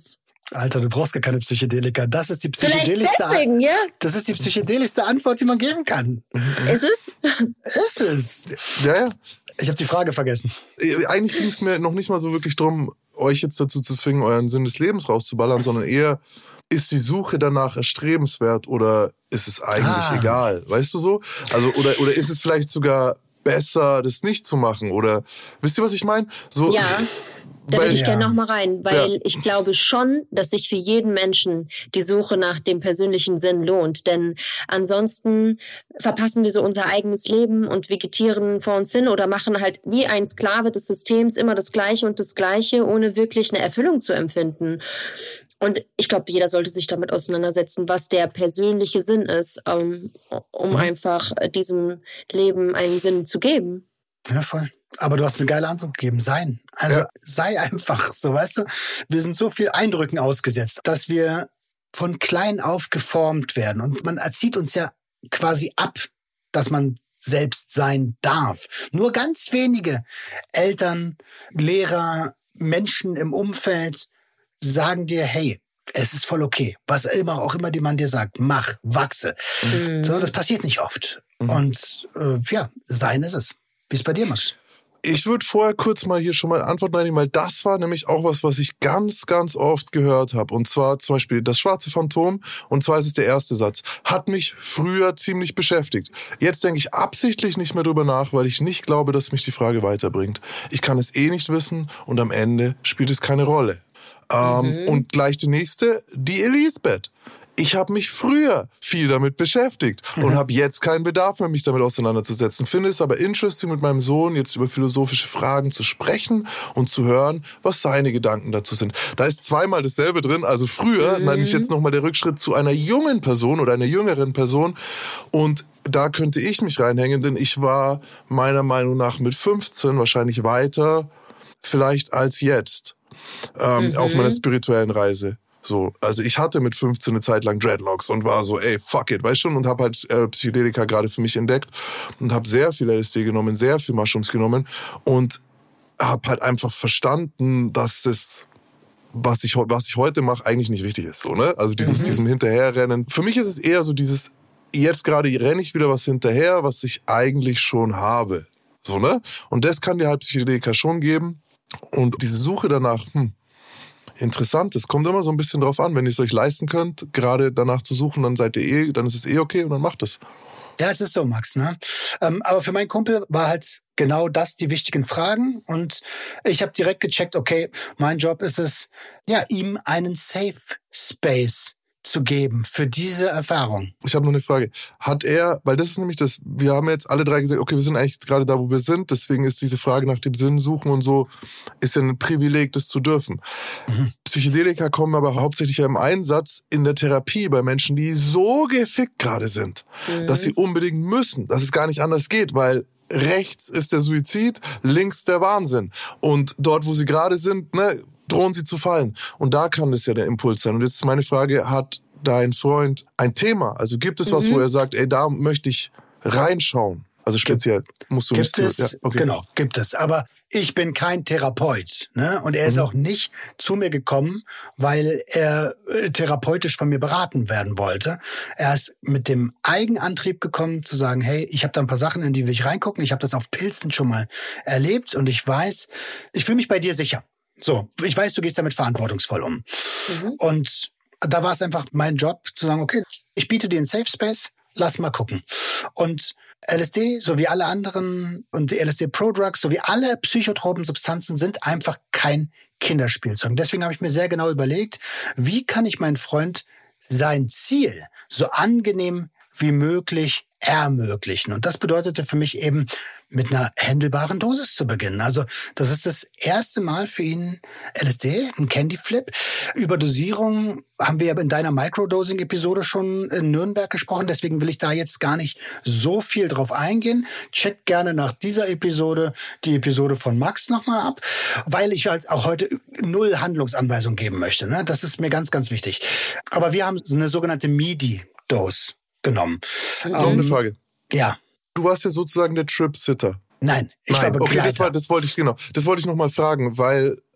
Alter, du brauchst gar keine Psychedelika. Das ist die psychedelischste, deswegen, ja? Das ist die psychedelischste Antwort, die man geben kann. Ist es? Ist es. Ja, ja. Ich habe die Frage vergessen. Eigentlich ging es mir noch nicht mal so wirklich darum, euch jetzt dazu zu zwingen, euren Sinn des Lebens rauszuballern, sondern eher, ist die Suche danach erstrebenswert oder ist es eigentlich ah. egal? Weißt du so? Also, oder, oder ist es vielleicht sogar besser, das nicht zu machen? Oder, wisst ihr, was ich meine? So, ja. Da würde ich gerne ja. noch mal rein, weil ja. ich glaube schon, dass sich für jeden Menschen die Suche nach dem persönlichen Sinn lohnt. Denn ansonsten verpassen wir so unser eigenes Leben und vegetieren vor uns hin oder machen halt wie ein Sklave des Systems immer das Gleiche und das Gleiche, ohne wirklich eine Erfüllung zu empfinden. Und ich glaube, jeder sollte sich damit auseinandersetzen, was der persönliche Sinn ist, um, um mhm. einfach diesem Leben einen Sinn zu geben. Ja, voll. Aber du hast eine geile Antwort gegeben. Sein. Also ja. sei einfach so, weißt du? Wir sind so viel Eindrücken ausgesetzt, dass wir von klein auf geformt werden. Und man erzieht uns ja quasi ab, dass man selbst sein darf. Nur ganz wenige Eltern, Lehrer, Menschen im Umfeld sagen dir, hey, es ist voll okay. Was immer auch immer die man dir sagt, mach, wachse. Mhm. So, das passiert nicht oft. Mhm. Und äh, ja, sein ist es. Wie es bei dir, Max? Ich würde vorher kurz mal hier schon mal Antworten reinnehmen, weil das war nämlich auch was, was ich ganz, ganz oft gehört habe. Und zwar zum Beispiel das schwarze Phantom, und zwar ist es der erste Satz, hat mich früher ziemlich beschäftigt. Jetzt denke ich absichtlich nicht mehr drüber nach, weil ich nicht glaube, dass mich die Frage weiterbringt. Ich kann es eh nicht wissen und am Ende spielt es keine Rolle. Ähm, mhm. Und gleich die nächste, die Elisabeth. Ich habe mich früher viel damit beschäftigt und mhm. habe jetzt keinen Bedarf mehr, mich damit auseinanderzusetzen. Finde es aber interesting, mit meinem Sohn jetzt über philosophische Fragen zu sprechen und zu hören, was seine Gedanken dazu sind. Da ist zweimal dasselbe drin. Also früher, mhm. nämlich jetzt nochmal der Rückschritt zu einer jungen Person oder einer jüngeren Person. Und da könnte ich mich reinhängen, denn ich war meiner Meinung nach mit fünfzehn wahrscheinlich weiter vielleicht als jetzt ähm, mhm. auf meiner spirituellen Reise. So, also ich hatte mit fünfzehn eine Zeit lang Dreadlocks und war so, ey, fuck it, weißt schon, und habe halt äh, Psychedelika gerade für mich entdeckt und habe sehr viel L S D genommen, sehr viel Mushrooms genommen und habe halt einfach verstanden, dass es, was ich, was ich heute mache, eigentlich nicht wichtig ist. So, ne? Also dieses, mhm. diesem Hinterherrennen. Für mich ist es eher so dieses, jetzt gerade renne ich wieder was hinterher, was ich eigentlich schon habe. So, ne? Und das kann dir halt Psychedelika schon geben. Und diese Suche danach, hm, interessant, es kommt immer so ein bisschen drauf an, wenn ihr es euch leisten könnt, gerade danach zu suchen, dann seid ihr eh, dann ist es eh okay und dann macht es. Ja, es ist so, Max, ne? Ähm, aber für meinen Kumpel war halt genau das die wichtigen Fragen und ich habe direkt gecheckt, okay, mein Job ist es, ja, ihm einen Safe Space zu geben für diese Erfahrung. Ich habe noch eine Frage. Hat er, weil das ist nämlich das, wir haben jetzt alle drei gesagt, okay, wir sind eigentlich jetzt gerade da, wo wir sind, deswegen ist diese Frage nach dem Sinn suchen und so, ist ja ein Privileg, das zu dürfen. Mhm. Psychedelika kommen aber hauptsächlich ja im Einsatz in der Therapie bei Menschen, die so gefickt gerade sind, mhm. dass sie unbedingt müssen, dass es gar nicht anders geht, weil rechts ist der Suizid, links der Wahnsinn. Und dort, wo sie gerade sind, ne, drohen sie zu fallen. Und da kann das ja der Impuls sein. Und jetzt ist meine Frage, hat dein Freund ein Thema? Also gibt es was, mhm. wo er sagt, ey, da möchte ich reinschauen? Also speziell, musst du gibt nicht... Es, ja, okay. Genau, gibt es. Aber ich bin kein Therapeut. Ne? Und er ist mhm. auch nicht zu mir gekommen, weil er äh, therapeutisch von mir beraten werden wollte. Er ist mit dem Eigenantrieb gekommen, zu sagen, hey, ich habe da ein paar Sachen, in die will ich reingucken. Ich habe das auf Pilzen schon mal erlebt und ich weiß, ich fühle mich bei dir sicher. So, ich weiß, du gehst damit verantwortungsvoll um. Mhm. Und da war es einfach mein Job, zu sagen, okay, ich biete dir einen Safe Space, lass mal gucken. Und L S D, so wie alle anderen, und die L S D-Prodrugs, so wie alle psychotropen Substanzen, sind einfach kein Kinderspielzeug. Deswegen habe ich mir sehr genau überlegt, wie kann ich meinen Freund sein Ziel so angenehm wie möglich ermöglichen. Und das bedeutete für mich eben, mit einer händelbaren Dosis zu beginnen. Also das ist das erste Mal für ihn L S D, ein Candy Flip. Über Dosierung haben wir ja in deiner Microdosing-Episode schon in Nürnberg gesprochen. Deswegen will ich da jetzt gar nicht so viel drauf eingehen. Checkt gerne nach dieser Episode die Episode von Max nochmal ab, weil ich halt auch heute null Handlungsanweisung geben möchte. Ne? Das ist mir ganz, ganz wichtig. Aber wir haben eine sogenannte M I D I-Dose genommen. Noch eine Frage. Ja. Du warst ja sozusagen der Trip-Sitter. Nein, ich Nein, war Begleiter. Okay, das, war, das wollte ich, genau. Das wollte ich noch mal fragen, weil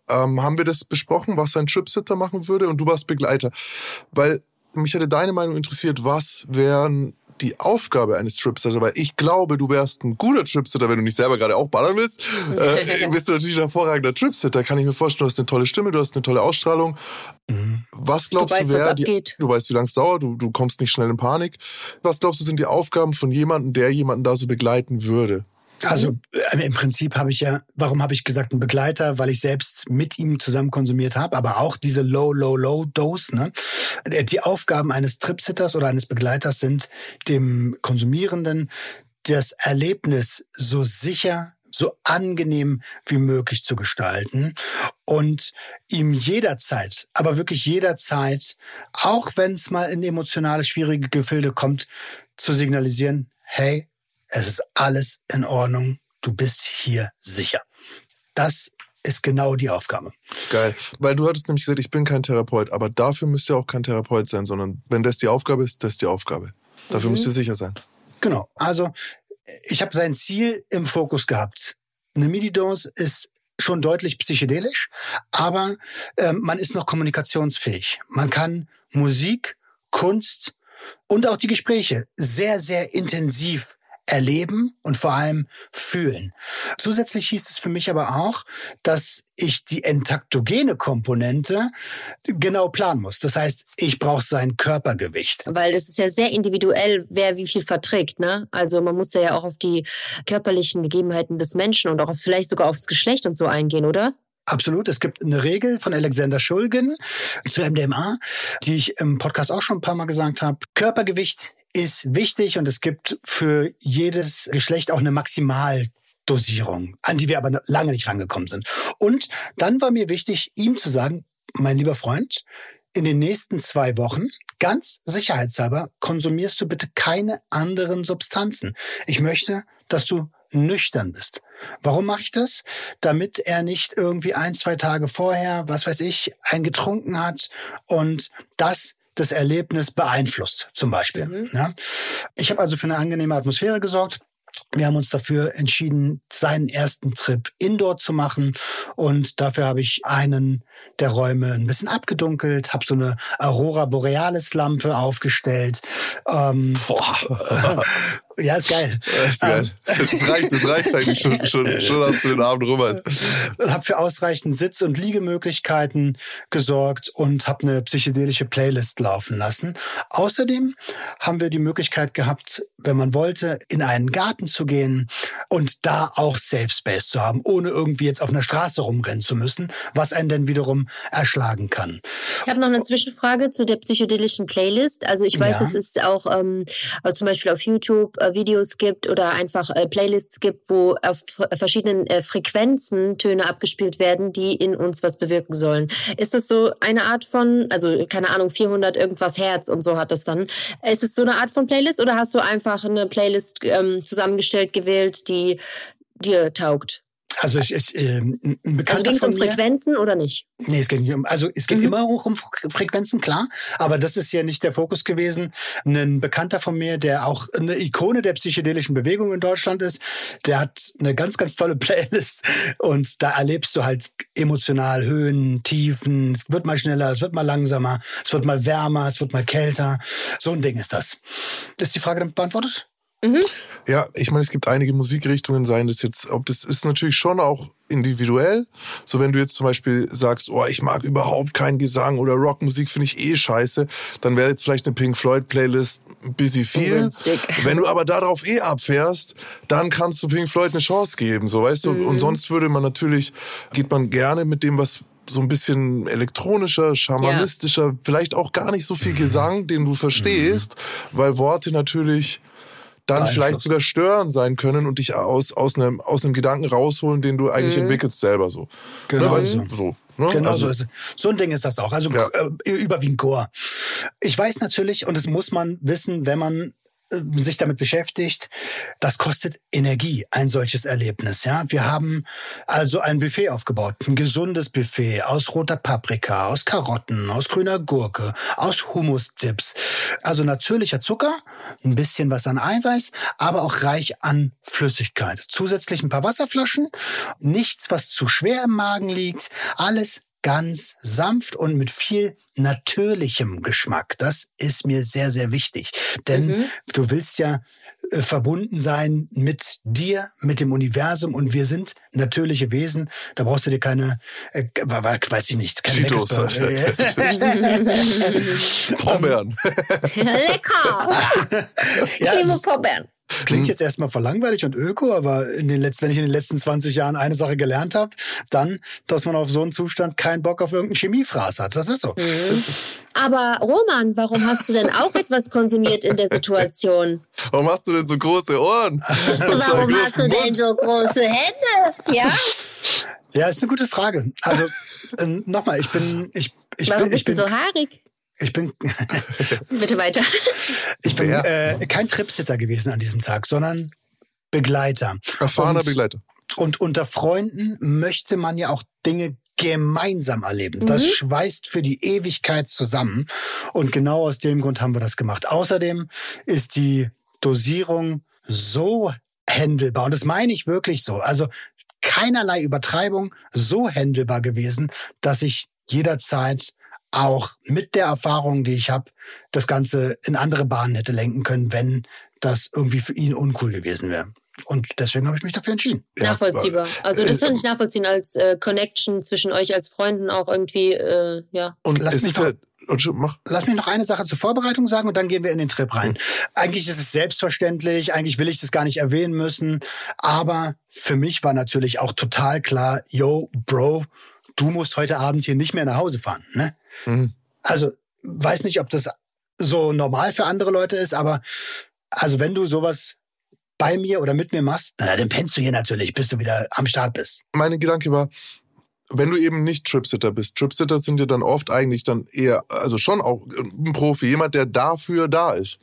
ähm, haben wir das besprochen, was ein Tripsitter machen würde und du warst Begleiter. Weil mich hätte deine Meinung interessiert, was wären die Aufgabe eines Tripsitter, weil ich glaube, du wärst ein guter Tripsitter, wenn du nicht selber gerade auch ballern willst. äh, bist du natürlich ein hervorragender Tripsitter, kann ich mir vorstellen. Du hast eine tolle Stimme, du hast eine tolle Ausstrahlung. Mhm. Was glaubst du, weißt, du wer die, du weißt, wie lange es dauert, du, du kommst nicht schnell in Panik. Was glaubst du, sind die Aufgaben von jemandem, der jemanden da so begleiten würde? Also äh, im Prinzip habe ich ja, warum habe ich gesagt ein Begleiter, weil ich selbst mit ihm zusammen konsumiert habe, aber auch diese Low, Low, Low Dose. Ne? Die Aufgaben eines Tripsitters oder eines Begleiters sind, dem Konsumierenden das Erlebnis so sicher, so angenehm wie möglich zu gestalten und ihm jederzeit, aber wirklich jederzeit, auch wenn es mal in emotionale, schwierige Gefilde kommt, zu signalisieren, hey, es ist alles in Ordnung. Du bist hier sicher. Das ist genau die Aufgabe. Geil. Weil du hattest nämlich gesagt, ich bin kein Therapeut, aber dafür müsst ihr auch kein Therapeut sein, sondern wenn das die Aufgabe ist, das ist die Aufgabe. Dafür mhm. müsst ihr sicher sein. Genau. Also ich habe sein Ziel im Fokus gehabt. Eine Midi-Dose ist schon deutlich psychedelisch, aber äh, man ist noch kommunikationsfähig. Man kann Musik, Kunst und auch die Gespräche sehr, sehr intensiv erleben und vor allem fühlen. Zusätzlich hieß es für mich aber auch, dass ich die entaktogene Komponente genau planen muss. Das heißt, ich brauche sein Körpergewicht. Weil das ist ja sehr individuell, wer wie viel verträgt. Ne? Also man muss ja auch auf die körperlichen Gegebenheiten des Menschen und auch auf, vielleicht sogar aufs Geschlecht und so eingehen, oder? Absolut. Es gibt eine Regel von Alexander Shulgin zu M D M A, die ich im Podcast auch schon ein paar Mal gesagt habe. Körpergewicht ist wichtig und es gibt für jedes Geschlecht auch eine Maximaldosierung, an die wir aber lange nicht rangekommen sind. Und dann war mir wichtig, ihm zu sagen, mein lieber Freund, in den nächsten zwei Wochen, ganz sicherheitshalber, konsumierst du bitte keine anderen Substanzen. Ich möchte, dass du nüchtern bist. Warum mache ich das? Damit er nicht irgendwie ein, zwei Tage vorher, was weiß ich, einen getrunken hat und das das Erlebnis beeinflusst, zum Beispiel. Mhm. Ja. Ich habe also für eine angenehme Atmosphäre gesorgt. Wir haben uns dafür entschieden, seinen ersten Trip indoor zu machen. Und dafür habe ich einen der Räume ein bisschen abgedunkelt, habe so eine Aurora Borealis Lampe aufgestellt. Ähm, Boah. Ja, ist geil. Ja, ist geil. Das reicht, das reicht eigentlich schon, schon, schon hast du den Abend rum. Und habe für ausreichend Sitz- und Liegemöglichkeiten gesorgt und habe eine psychedelische Playlist laufen lassen. Außerdem haben wir die Möglichkeit gehabt, wenn man wollte, in einen Garten zu gehen und da auch Safe Space zu haben, ohne irgendwie jetzt auf einer Straße rumrennen zu müssen, was einen dann wiederum erschlagen kann. Ich habe noch eine Zwischenfrage zu der psychedelischen Playlist. Also ich weiß, ja. es ist auch ähm, also zum Beispiel auf YouTube Videos gibt oder einfach äh, Playlists gibt, wo auf verschiedenen äh, Frequenzen Töne abgespielt werden, die in uns was bewirken sollen. Ist das so eine Art von, also keine Ahnung, vierhundert irgendwas Hertz und so hat das dann. Ist es so eine Art von Playlist oder hast du einfach eine Playlist ähm, zusammengestellt, gewählt, die dir taugt? Also ich, ich äh, ein Bekannter also ging es um mir, Frequenzen oder nicht? Nee, es geht nicht um, also es geht mhm. immer auch um Frequenzen, klar, aber das ist ja nicht der Fokus gewesen. Ein Bekannter von mir, der auch eine Ikone der psychedelischen Bewegung in Deutschland ist, der hat eine ganz, ganz tolle Playlist und da erlebst du halt emotional Höhen, Tiefen, es wird mal schneller, es wird mal langsamer, es wird mal wärmer, es wird mal kälter. So ein Ding ist das. Ist die Frage damit beantwortet? Mhm. Ja, ich meine, es gibt einige Musikrichtungen, seien das jetzt, ob das ist natürlich schon auch individuell. So wenn du jetzt zum Beispiel sagst, oh, ich mag überhaupt keinen Gesang oder Rockmusik finde ich eh scheiße, dann wäre jetzt vielleicht eine Pink Floyd Playlist ein bisschen viel. Günstig. Wenn du aber darauf eh abfährst, dann kannst du Pink Floyd eine Chance geben, so weißt du. Mhm. Und sonst würde man natürlich, geht man gerne mit dem, was so ein bisschen elektronischer, schamanistischer, ja. vielleicht auch gar nicht so viel Gesang, den du verstehst, mhm. weil Worte natürlich dann vielleicht sogar störend sein können und dich aus, aus, einem, aus einem Gedanken rausholen, den du eigentlich mhm. entwickelst selber so. Genau. Ne? So. so, ne? Genau also, so ist es. So ein Ding ist das auch. Also ja. äh, überwiegend Chor. Ich weiß natürlich, und das muss man wissen, wenn man sich damit beschäftigt, das kostet Energie, ein solches Erlebnis. Ja, wir haben also ein Buffet aufgebaut, ein gesundes Buffet aus roter Paprika, aus Karotten, aus grüner Gurke, aus Hummus-Dips. Also natürlicher Zucker ein bisschen was an Eiweiß, aber auch reich an Flüssigkeit. Zusätzlich ein paar Wasserflaschen, nichts, was zu schwer im Magen liegt, alles ganz sanft und mit viel natürlichem Geschmack. Das ist mir sehr, sehr wichtig. Denn mhm. du willst ja äh, verbunden sein mit dir, mit dem Universum, und wir sind natürliche Wesen. Da brauchst du dir keine, äh, weiß ich nicht, keine Cheetos. Pombeeren. Lecker! Ich Ja, liebe das- Pombeeren. Klingt jetzt erstmal voll langweilig und öko, aber in den letzten, wenn ich in den letzten zwanzig Jahren eine Sache gelernt habe, dann, dass man auf so einen Zustand keinen Bock auf irgendeinen Chemiefraß hat. Das ist so. Mhm. Aber Roman, warum hast du denn auch etwas konsumiert in der Situation? Warum hast du denn so große Ohren? Warum hast du denn so große Hände? Ja? Ja, ist eine gute Frage. Also äh, nochmal, ich bin, ich, ich Warum bin, ich bist du bin, so haarig? ich bin, Bitte weiter. ich bin Ja. äh, kein Tripsitter gewesen an diesem Tag, sondern Begleiter. Erfahrener Und- Begleiter. Und unter Freunden möchte man ja auch Dinge gemeinsam erleben. Das schweißt für die Ewigkeit zusammen. Und genau aus dem Grund haben wir das gemacht. Außerdem ist die Dosierung so händelbar. Und das meine ich wirklich so. Also keinerlei Übertreibung, so händelbar gewesen, dass ich jederzeit auch mit der Erfahrung, die ich habe, das Ganze in andere Bahnen hätte lenken können, wenn das irgendwie für ihn uncool gewesen wäre. Und deswegen habe ich mich dafür entschieden. Nachvollziehbar. Also das äh, kann ich nachvollziehen als äh, Connection zwischen euch als Freunden auch irgendwie, äh, ja. Und Lass es mich ist doch- ja, und schon- mach. Lass mich noch eine Sache zur Vorbereitung sagen und dann gehen wir in den Trip rein. Eigentlich ist es selbstverständlich, eigentlich will ich das gar nicht erwähnen müssen, aber für mich war natürlich auch total klar, yo, Bro, du musst heute Abend hier nicht mehr nach Hause fahren. Ne? Mhm. Also, weiß nicht, ob das so normal für andere Leute ist, aber also wenn du sowas bei mir oder mit mir machst, na, dann pennst du hier natürlich, bis du wieder am Start bist. Mein Gedanke war, wenn du eben nicht Tripsitter bist, Tripsitter sind ja dann oft eigentlich dann eher, also schon auch ein Profi, jemand, der dafür da ist.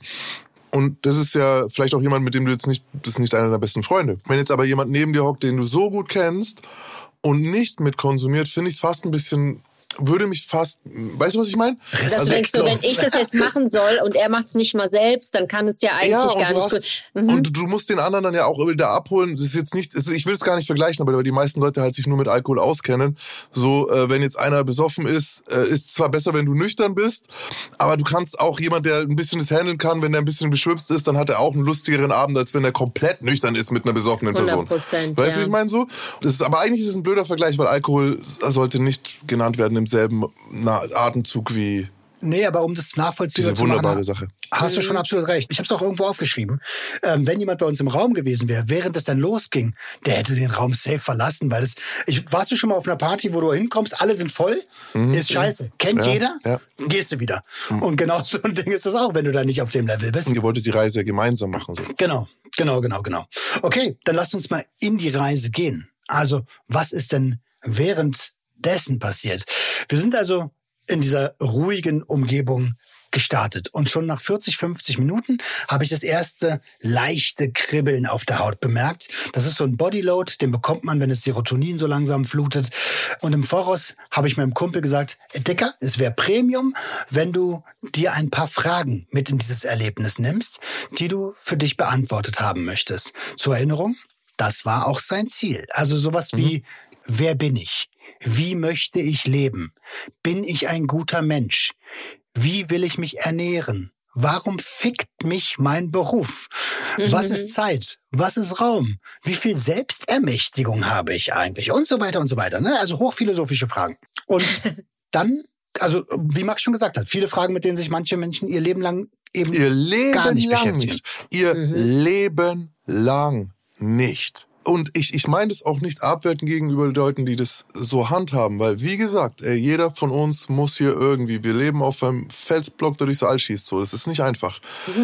Und das ist ja vielleicht auch jemand, mit dem du jetzt nicht, das ist nicht einer deiner besten Freunde. Wenn jetzt aber jemand neben dir hockt, den du so gut kennst und nicht mit konsumiert, finde ich es fast ein bisschen, würde mich fast, weißt du, was ich meine? Dass du denkst, so, wenn ich das jetzt machen soll und er macht es nicht mal selbst, dann kann es ja eigentlich Ja, und gar du nicht hast, gut. Mhm. und du, du musst den anderen dann ja auch wieder abholen. Das ist jetzt nicht, also ich will es gar nicht vergleichen, aber die meisten Leute halt sich nur mit Alkohol auskennen. So, äh, wenn jetzt einer besoffen ist, äh, ist zwar besser, wenn du nüchtern bist, aber du kannst auch jemand, der ein bisschen das handeln kann, wenn der ein bisschen beschwipst ist, dann hat er auch einen lustigeren Abend, als wenn er komplett nüchtern ist mit einer besoffenen Person. hundert Prozent, Weißt du, ja. wie ich meine so? Das ist, aber eigentlich ist es ein blöder Vergleich, weil Alkohol sollte nicht genannt werden im selben Na- Atemzug wie Nee, aber um das nachvollziehbar diese zu machen, wunderbare Sache. hast du schon absolut recht. Ich habe es auch irgendwo aufgeschrieben. Ähm, wenn jemand bei uns im Raum gewesen wäre, während es dann losging, der hätte den Raum safe verlassen, weil es. Ich, warst du schon mal auf einer Party, wo du hinkommst, alle sind voll? Mhm. Ist scheiße. Kennt Ja, jeder? ja. Gehst du wieder. Und genau so ein Ding ist das auch, wenn du da nicht auf dem Level bist. Und ihr wolltet die Reise ja gemeinsam machen. So. Genau, genau, genau, genau. Okay, dann lasst uns mal in die Reise gehen. Also, was ist denn währenddessen passiert? Wir sind also in dieser ruhigen Umgebung gestartet. Und schon nach vierzig, fünfzig Minuten habe ich das erste leichte Kribbeln auf der Haut bemerkt. Das ist so ein Bodyload, den bekommt man, wenn es Serotonin so langsam flutet. Und im Voraus habe ich meinem Kumpel gesagt, Dicker, es wäre Premium, wenn du dir ein paar Fragen mit in dieses Erlebnis nimmst, die du für dich beantwortet haben möchtest. Zur Erinnerung, das war auch sein Ziel. Also sowas wie, wer bin ich? Wie möchte ich leben? Bin ich ein guter Mensch? Wie will ich mich ernähren? Warum fickt mich mein Beruf? Was ist Zeit? Was ist Raum? Wie viel Selbstermächtigung habe ich eigentlich? Und so weiter und so weiter. Ne? Also hochphilosophische Fragen. Und dann, also wie Max schon gesagt hat, viele Fragen, mit denen sich manche Menschen ihr Leben lang eben Ihr Leben gar nicht lang beschäftigen. nicht. Ihr Leben lang nicht. Und ich, ich meine das auch nicht abwerten gegenüber Leuten, die das so handhaben, weil wie gesagt, ey, jeder von uns muss hier irgendwie, wir leben auf einem Felsblock, der durchs All schießt, so, das ist nicht einfach.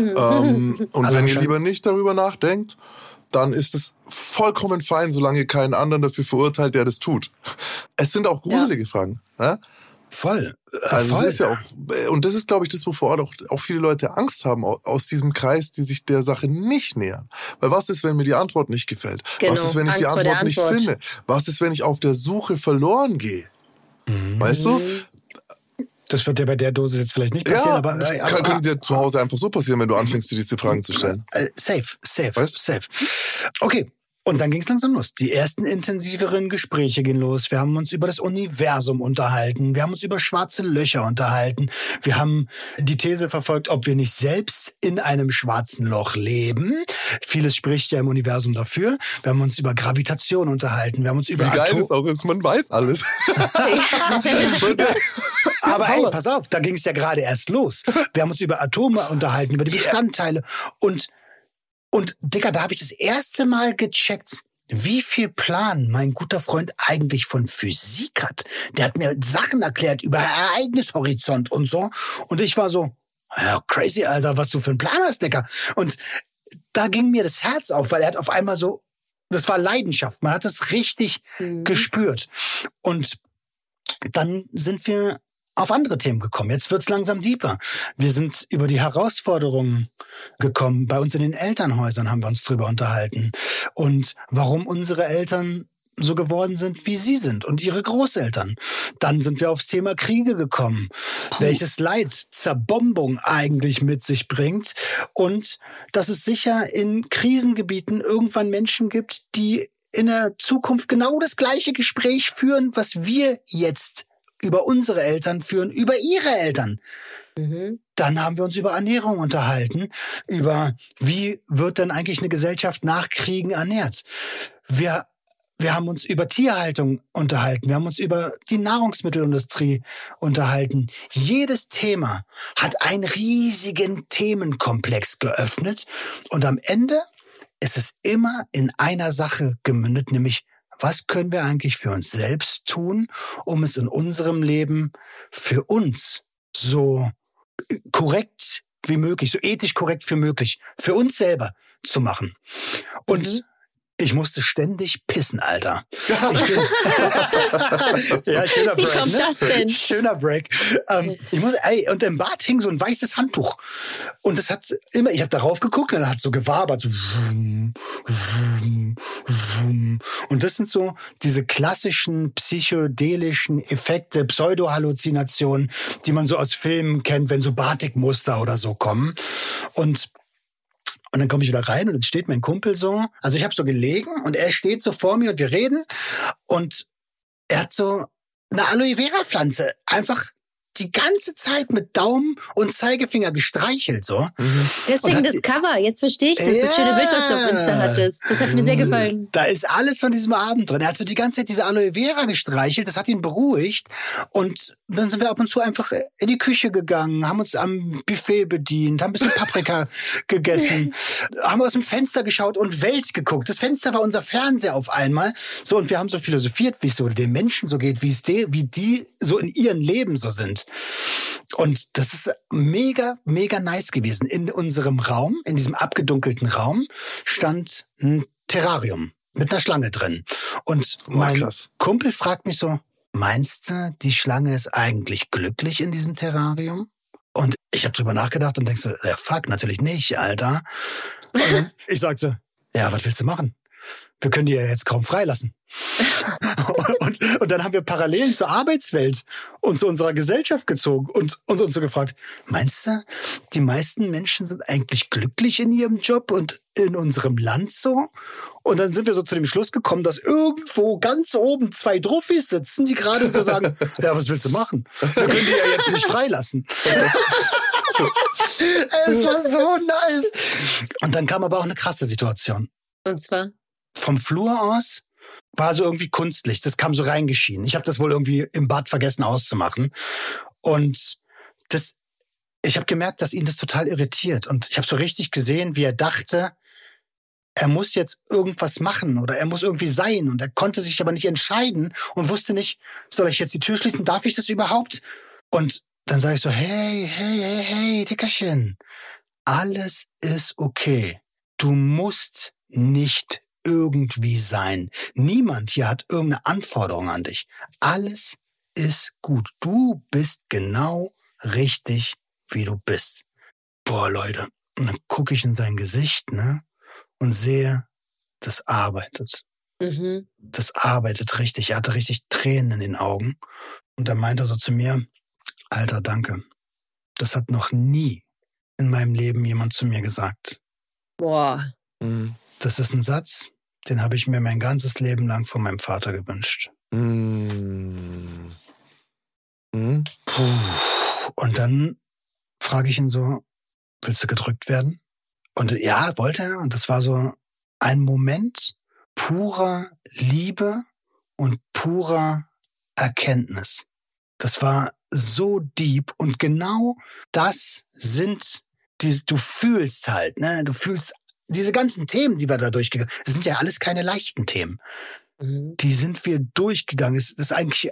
ähm, und Also wenn ihr anscheinend- lieber nicht darüber nachdenkt, dann ist es vollkommen fein, solange ihr keinen anderen dafür verurteilt, der das tut. Es sind auch gruselige Fragen. Ne? Voll. Also Voll. es ist ja auch, und das ist, glaube ich, das, wovor auch, auch viele Leute Angst haben, au- aus diesem Kreis, die sich der Sache nicht nähern. Weil was ist, wenn mir die Antwort nicht gefällt? Genau, Was ist, wenn ich die Angst vor der Antwort nicht Antwort. finde? Was ist, wenn ich auf der Suche verloren gehe? Weißt du? Das wird ja bei der Dosis jetzt vielleicht nicht passieren, ja, aber, das äh, kann, aber kann dir zu Hause einfach so passieren, wenn du anfängst, dir diese Fragen zu stellen. Äh, safe, safe, weißt? safe. Okay. Und dann ging es langsam los. Die ersten intensiveren Gespräche gehen los. Wir haben uns über das Universum unterhalten. Wir haben uns über schwarze Löcher unterhalten. Wir haben die These verfolgt, ob wir nicht selbst in einem schwarzen Loch leben. Vieles spricht ja im Universum dafür. Wir haben uns über Gravitation unterhalten. Wir haben uns über Wie geil Atom- es auch ist, man weiß alles. Aber hey, pass auf, da ging es ja gerade erst los. Wir haben uns über Atome unterhalten, über die Bestandteile. Und Und Dicker, da habe ich das erste Mal gecheckt, wie viel Plan mein guter Freund eigentlich von Physik hat. Der hat mir Sachen erklärt über Ereignishorizont und so. Und ich war so, ja, crazy, Alter, was du für einen Plan hast, Dicker. Und da ging mir das Herz auf, weil er hat auf einmal so, das war Leidenschaft. Man hat das richtig mhm. gespürt. Und dann sind wir auf andere Themen gekommen. Jetzt wird's langsam deeper. Wir sind über die Herausforderungen gekommen. Bei uns in den Elternhäusern haben wir uns drüber unterhalten. Und warum unsere Eltern so geworden sind, wie sie sind und ihre Großeltern. Dann sind wir aufs Thema Kriege gekommen. Puh. Welches Leid Zerbombung eigentlich mit sich bringt. Und dass es sicher in Krisengebieten irgendwann Menschen gibt, die in der Zukunft genau das gleiche Gespräch führen, was wir jetzt über unsere Eltern führen, über ihre Eltern. Mhm. Dann haben wir uns über Ernährung unterhalten, über wie wird denn eigentlich eine Gesellschaft nach Kriegen ernährt. Wir, wir haben uns über Tierhaltung unterhalten, wir haben uns über die Nahrungsmittelindustrie unterhalten. Jedes Thema hat einen riesigen Themenkomplex geöffnet und am Ende ist es immer in einer Sache gemündet, nämlich was können wir eigentlich für uns selbst tun, um es in unserem Leben für uns so korrekt wie möglich, so ethisch korrekt wie möglich, für uns selber zu machen. Und mhm. ich musste ständig pissen, Alter. Ich bin ja, schöner Break. Wie kommt ne? das denn? Schöner Break. Ähm, ich muss, ey, und im Bad hing so ein weißes Handtuch. Und das hat immer, ich habe darauf geguckt und dann hat so gewabert, so wum, wum, wum. Und das sind so diese klassischen psychedelischen Effekte, Pseudo-Halluzinationen, die man so aus Filmen kennt, wenn so Batikmuster oder so kommen. Und Und dann komme ich wieder rein und dann steht mein Kumpel so, also ich habe so gelegen und er steht so vor mir und wir reden und er hat so eine Aloe Vera Pflanze einfach die ganze Zeit mit Daumen und Zeigefinger gestreichelt so. Mhm. Deswegen das Cover, jetzt verstehe ich das, ja. Das schöne Bild, was du auf Insta hattest. Das hat mir sehr gefallen. Da ist alles von diesem Abend drin. Er hat so die ganze Zeit diese Aloe Vera gestreichelt, das hat ihn beruhigt und dann sind wir ab und zu einfach in die Küche gegangen, haben uns am Buffet bedient, haben ein bisschen Paprika gegessen, haben aus dem Fenster geschaut und Welt geguckt. Das Fenster war unser Fernseher auf einmal. So, und wir haben so philosophiert, wie es so den Menschen so geht, wie es die, wie die so in ihrem Leben so sind. Und das ist mega, mega nice gewesen. In unserem Raum, in diesem abgedunkelten Raum, stand ein Terrarium mit einer Schlange drin. Und mein oh, Kumpel fragt mich so, meinst du, die Schlange ist eigentlich glücklich in diesem Terrarium? Und ich habe drüber nachgedacht und denk so, ja fuck, natürlich nicht, Alter. Und ich sag so, ja, was willst du machen? Wir können die ja jetzt kaum freilassen. und, und dann haben wir Parallelen zur Arbeitswelt und zu unserer Gesellschaft gezogen und, und uns so gefragt, meinst du, die meisten Menschen sind eigentlich glücklich in ihrem Job und in unserem Land so? Und dann sind wir so zu dem Schluss gekommen, dass irgendwo ganz oben zwei Druffis sitzen, die gerade so sagen, ja, was willst du machen? Wir können die ja jetzt nicht freilassen. Es war so nice. Und dann kam aber auch eine krasse Situation. Und zwar? Vom Flur aus war so irgendwie Kunstlicht. Das kam so reingeschienen. Ich habe das wohl irgendwie im Bad vergessen auszumachen. Und das, ich habe gemerkt, dass ihn das total irritiert. Und ich habe so richtig gesehen, wie er dachte, er muss jetzt irgendwas machen oder er muss irgendwie sein. Und er konnte sich aber nicht entscheiden und wusste nicht, soll ich jetzt die Tür schließen? Darf ich das überhaupt? Und dann sage ich so, hey, hey, hey, hey, Dickerchen, alles ist okay. Du musst nicht irgendwie sein. Niemand hier hat irgendeine Anforderung an dich. Alles ist gut. Du bist genau richtig, wie du bist. Boah, Leute. Und dann gucke ich in sein Gesicht, ne? Und sehe, das arbeitet. Mhm. Das arbeitet richtig. Er hatte richtig Tränen in den Augen. Und dann meinte er so zu mir, Alter, danke. Das hat noch nie in meinem Leben jemand zu mir gesagt. Boah. Mhm. Das ist ein Satz, den habe ich mir mein ganzes Leben lang von meinem Vater gewünscht. Mhm. Mhm. Puh. Und dann frage ich ihn so, willst du gedrückt werden? Und ja, wollte er. Und das war so ein Moment purer Liebe und purer Erkenntnis. Das war so deep. Und genau das sind, die, du fühlst halt, ne? Du fühlst diese ganzen Themen, die wir da durchgegangen sind, das sind ja alles keine leichten Themen. Mhm. Die sind wir durchgegangen. Das ist eigentlich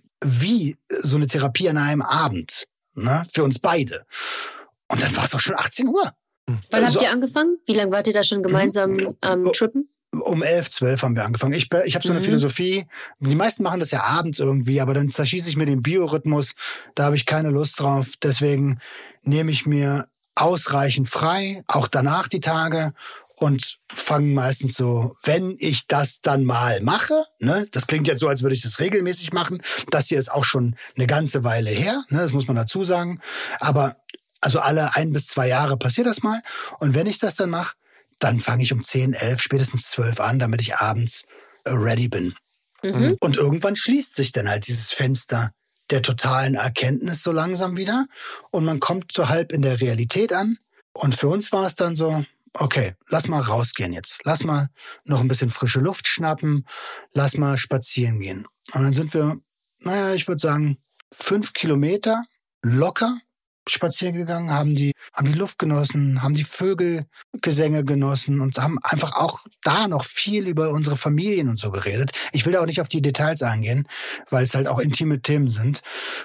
wie so eine Therapie an einem Abend, ne? Für uns beide. Und dann war es auch schon achtzehn Uhr. Wann habt ihr angefangen? Wie lange wart ihr da schon gemeinsam am ähm, Trippen? Um elf, zwölf haben wir angefangen. Ich, ich habe so eine mhm. Philosophie. Die meisten machen das ja abends irgendwie, aber dann zerschieße ich mir den Biorhythmus. Da habe ich keine Lust drauf. Deswegen nehme ich mir ausreichend frei, auch danach die Tage, und fange meistens so, wenn ich das dann mal mache, ne, das klingt jetzt so, als würde ich das regelmäßig machen. Das hier ist auch schon eine ganze Weile her, ne, das muss man dazu sagen. Aber also alle ein bis zwei Jahre passiert das mal. Und wenn ich das dann mache, dann fange ich um zehn, elf, spätestens zwölf an, damit ich abends ready bin. Mhm. Und irgendwann schließt sich dann halt dieses Fenster der totalen Erkenntnis so langsam wieder. Und man kommt so halb in der Realität an. Und für uns war es dann so, okay, lass mal rausgehen jetzt. Lass mal noch ein bisschen frische Luft schnappen. Lass mal spazieren gehen. Und dann sind wir, naja, ich würde sagen, fünf Kilometer locker spazieren gegangen, haben die, haben die Luft genossen, haben die Vögelgesänge genossen und haben einfach auch da noch viel über unsere Familien und so geredet. Ich will da auch nicht auf die Details eingehen, weil es halt auch intime Themen sind.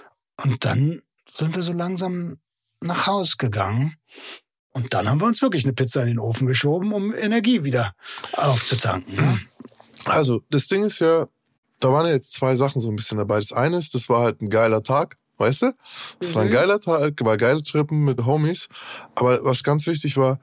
Und dann sind wir so langsam nach Haus gegangen. Und dann haben wir uns wirklich eine Pizza in den Ofen geschoben, um Energie wieder aufzutanken. Ne? Also, das Ding ist ja, da waren ja jetzt zwei Sachen so ein bisschen dabei. Das eine ist, das war halt ein geiler Tag. Weißt du? Es mhm. war ein geiler Tag, war geile Trippen mit Homies. Aber was ganz wichtig war,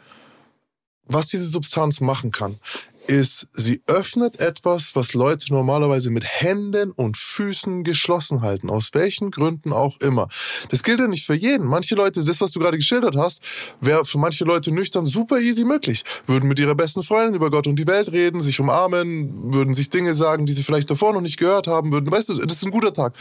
was diese Substanz machen kann, ist, sie öffnet etwas, was Leute normalerweise mit Händen und Füßen geschlossen halten. Aus welchen Gründen auch immer. Das gilt ja nicht für jeden. Manche Leute, das, was du gerade geschildert hast, wäre für manche Leute nüchtern super easy möglich. Würden mit ihrer besten Freundin über Gott und die Welt reden, sich umarmen, würden sich Dinge sagen, die sie vielleicht davor noch nicht gehört haben würden. Weißt du, das ist ein guter Tag.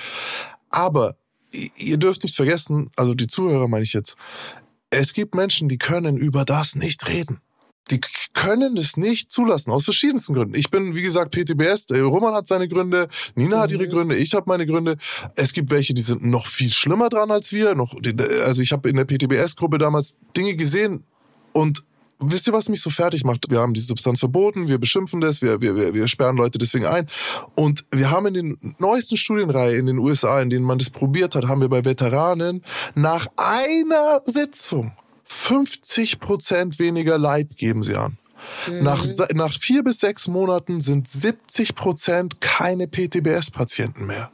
Aber ihr dürft nicht vergessen, also die Zuhörer meine ich jetzt, es gibt Menschen, die können über das nicht reden. Die können es nicht zulassen, aus verschiedensten Gründen. Ich bin, wie gesagt, P T B S, Roman hat seine Gründe, Nina mhm. hat ihre Gründe, ich habe meine Gründe. Es gibt welche, die sind noch viel schlimmer dran als wir. Noch, also ich habe in der P T B S-Gruppe damals Dinge gesehen und wisst ihr, was mich so fertig macht? Wir haben die Substanz verboten, wir beschimpfen das, wir, wir, wir sperren Leute deswegen ein. Und wir haben in den neuesten Studienreihen in den U S A, in denen man das probiert hat, haben wir bei Veteranen nach einer Sitzung fünfzig Prozent weniger Leid geben sie an. Mhm. Nach, nach vier bis sechs Monaten sind siebzig Prozent keine P T B S-Patienten mehr.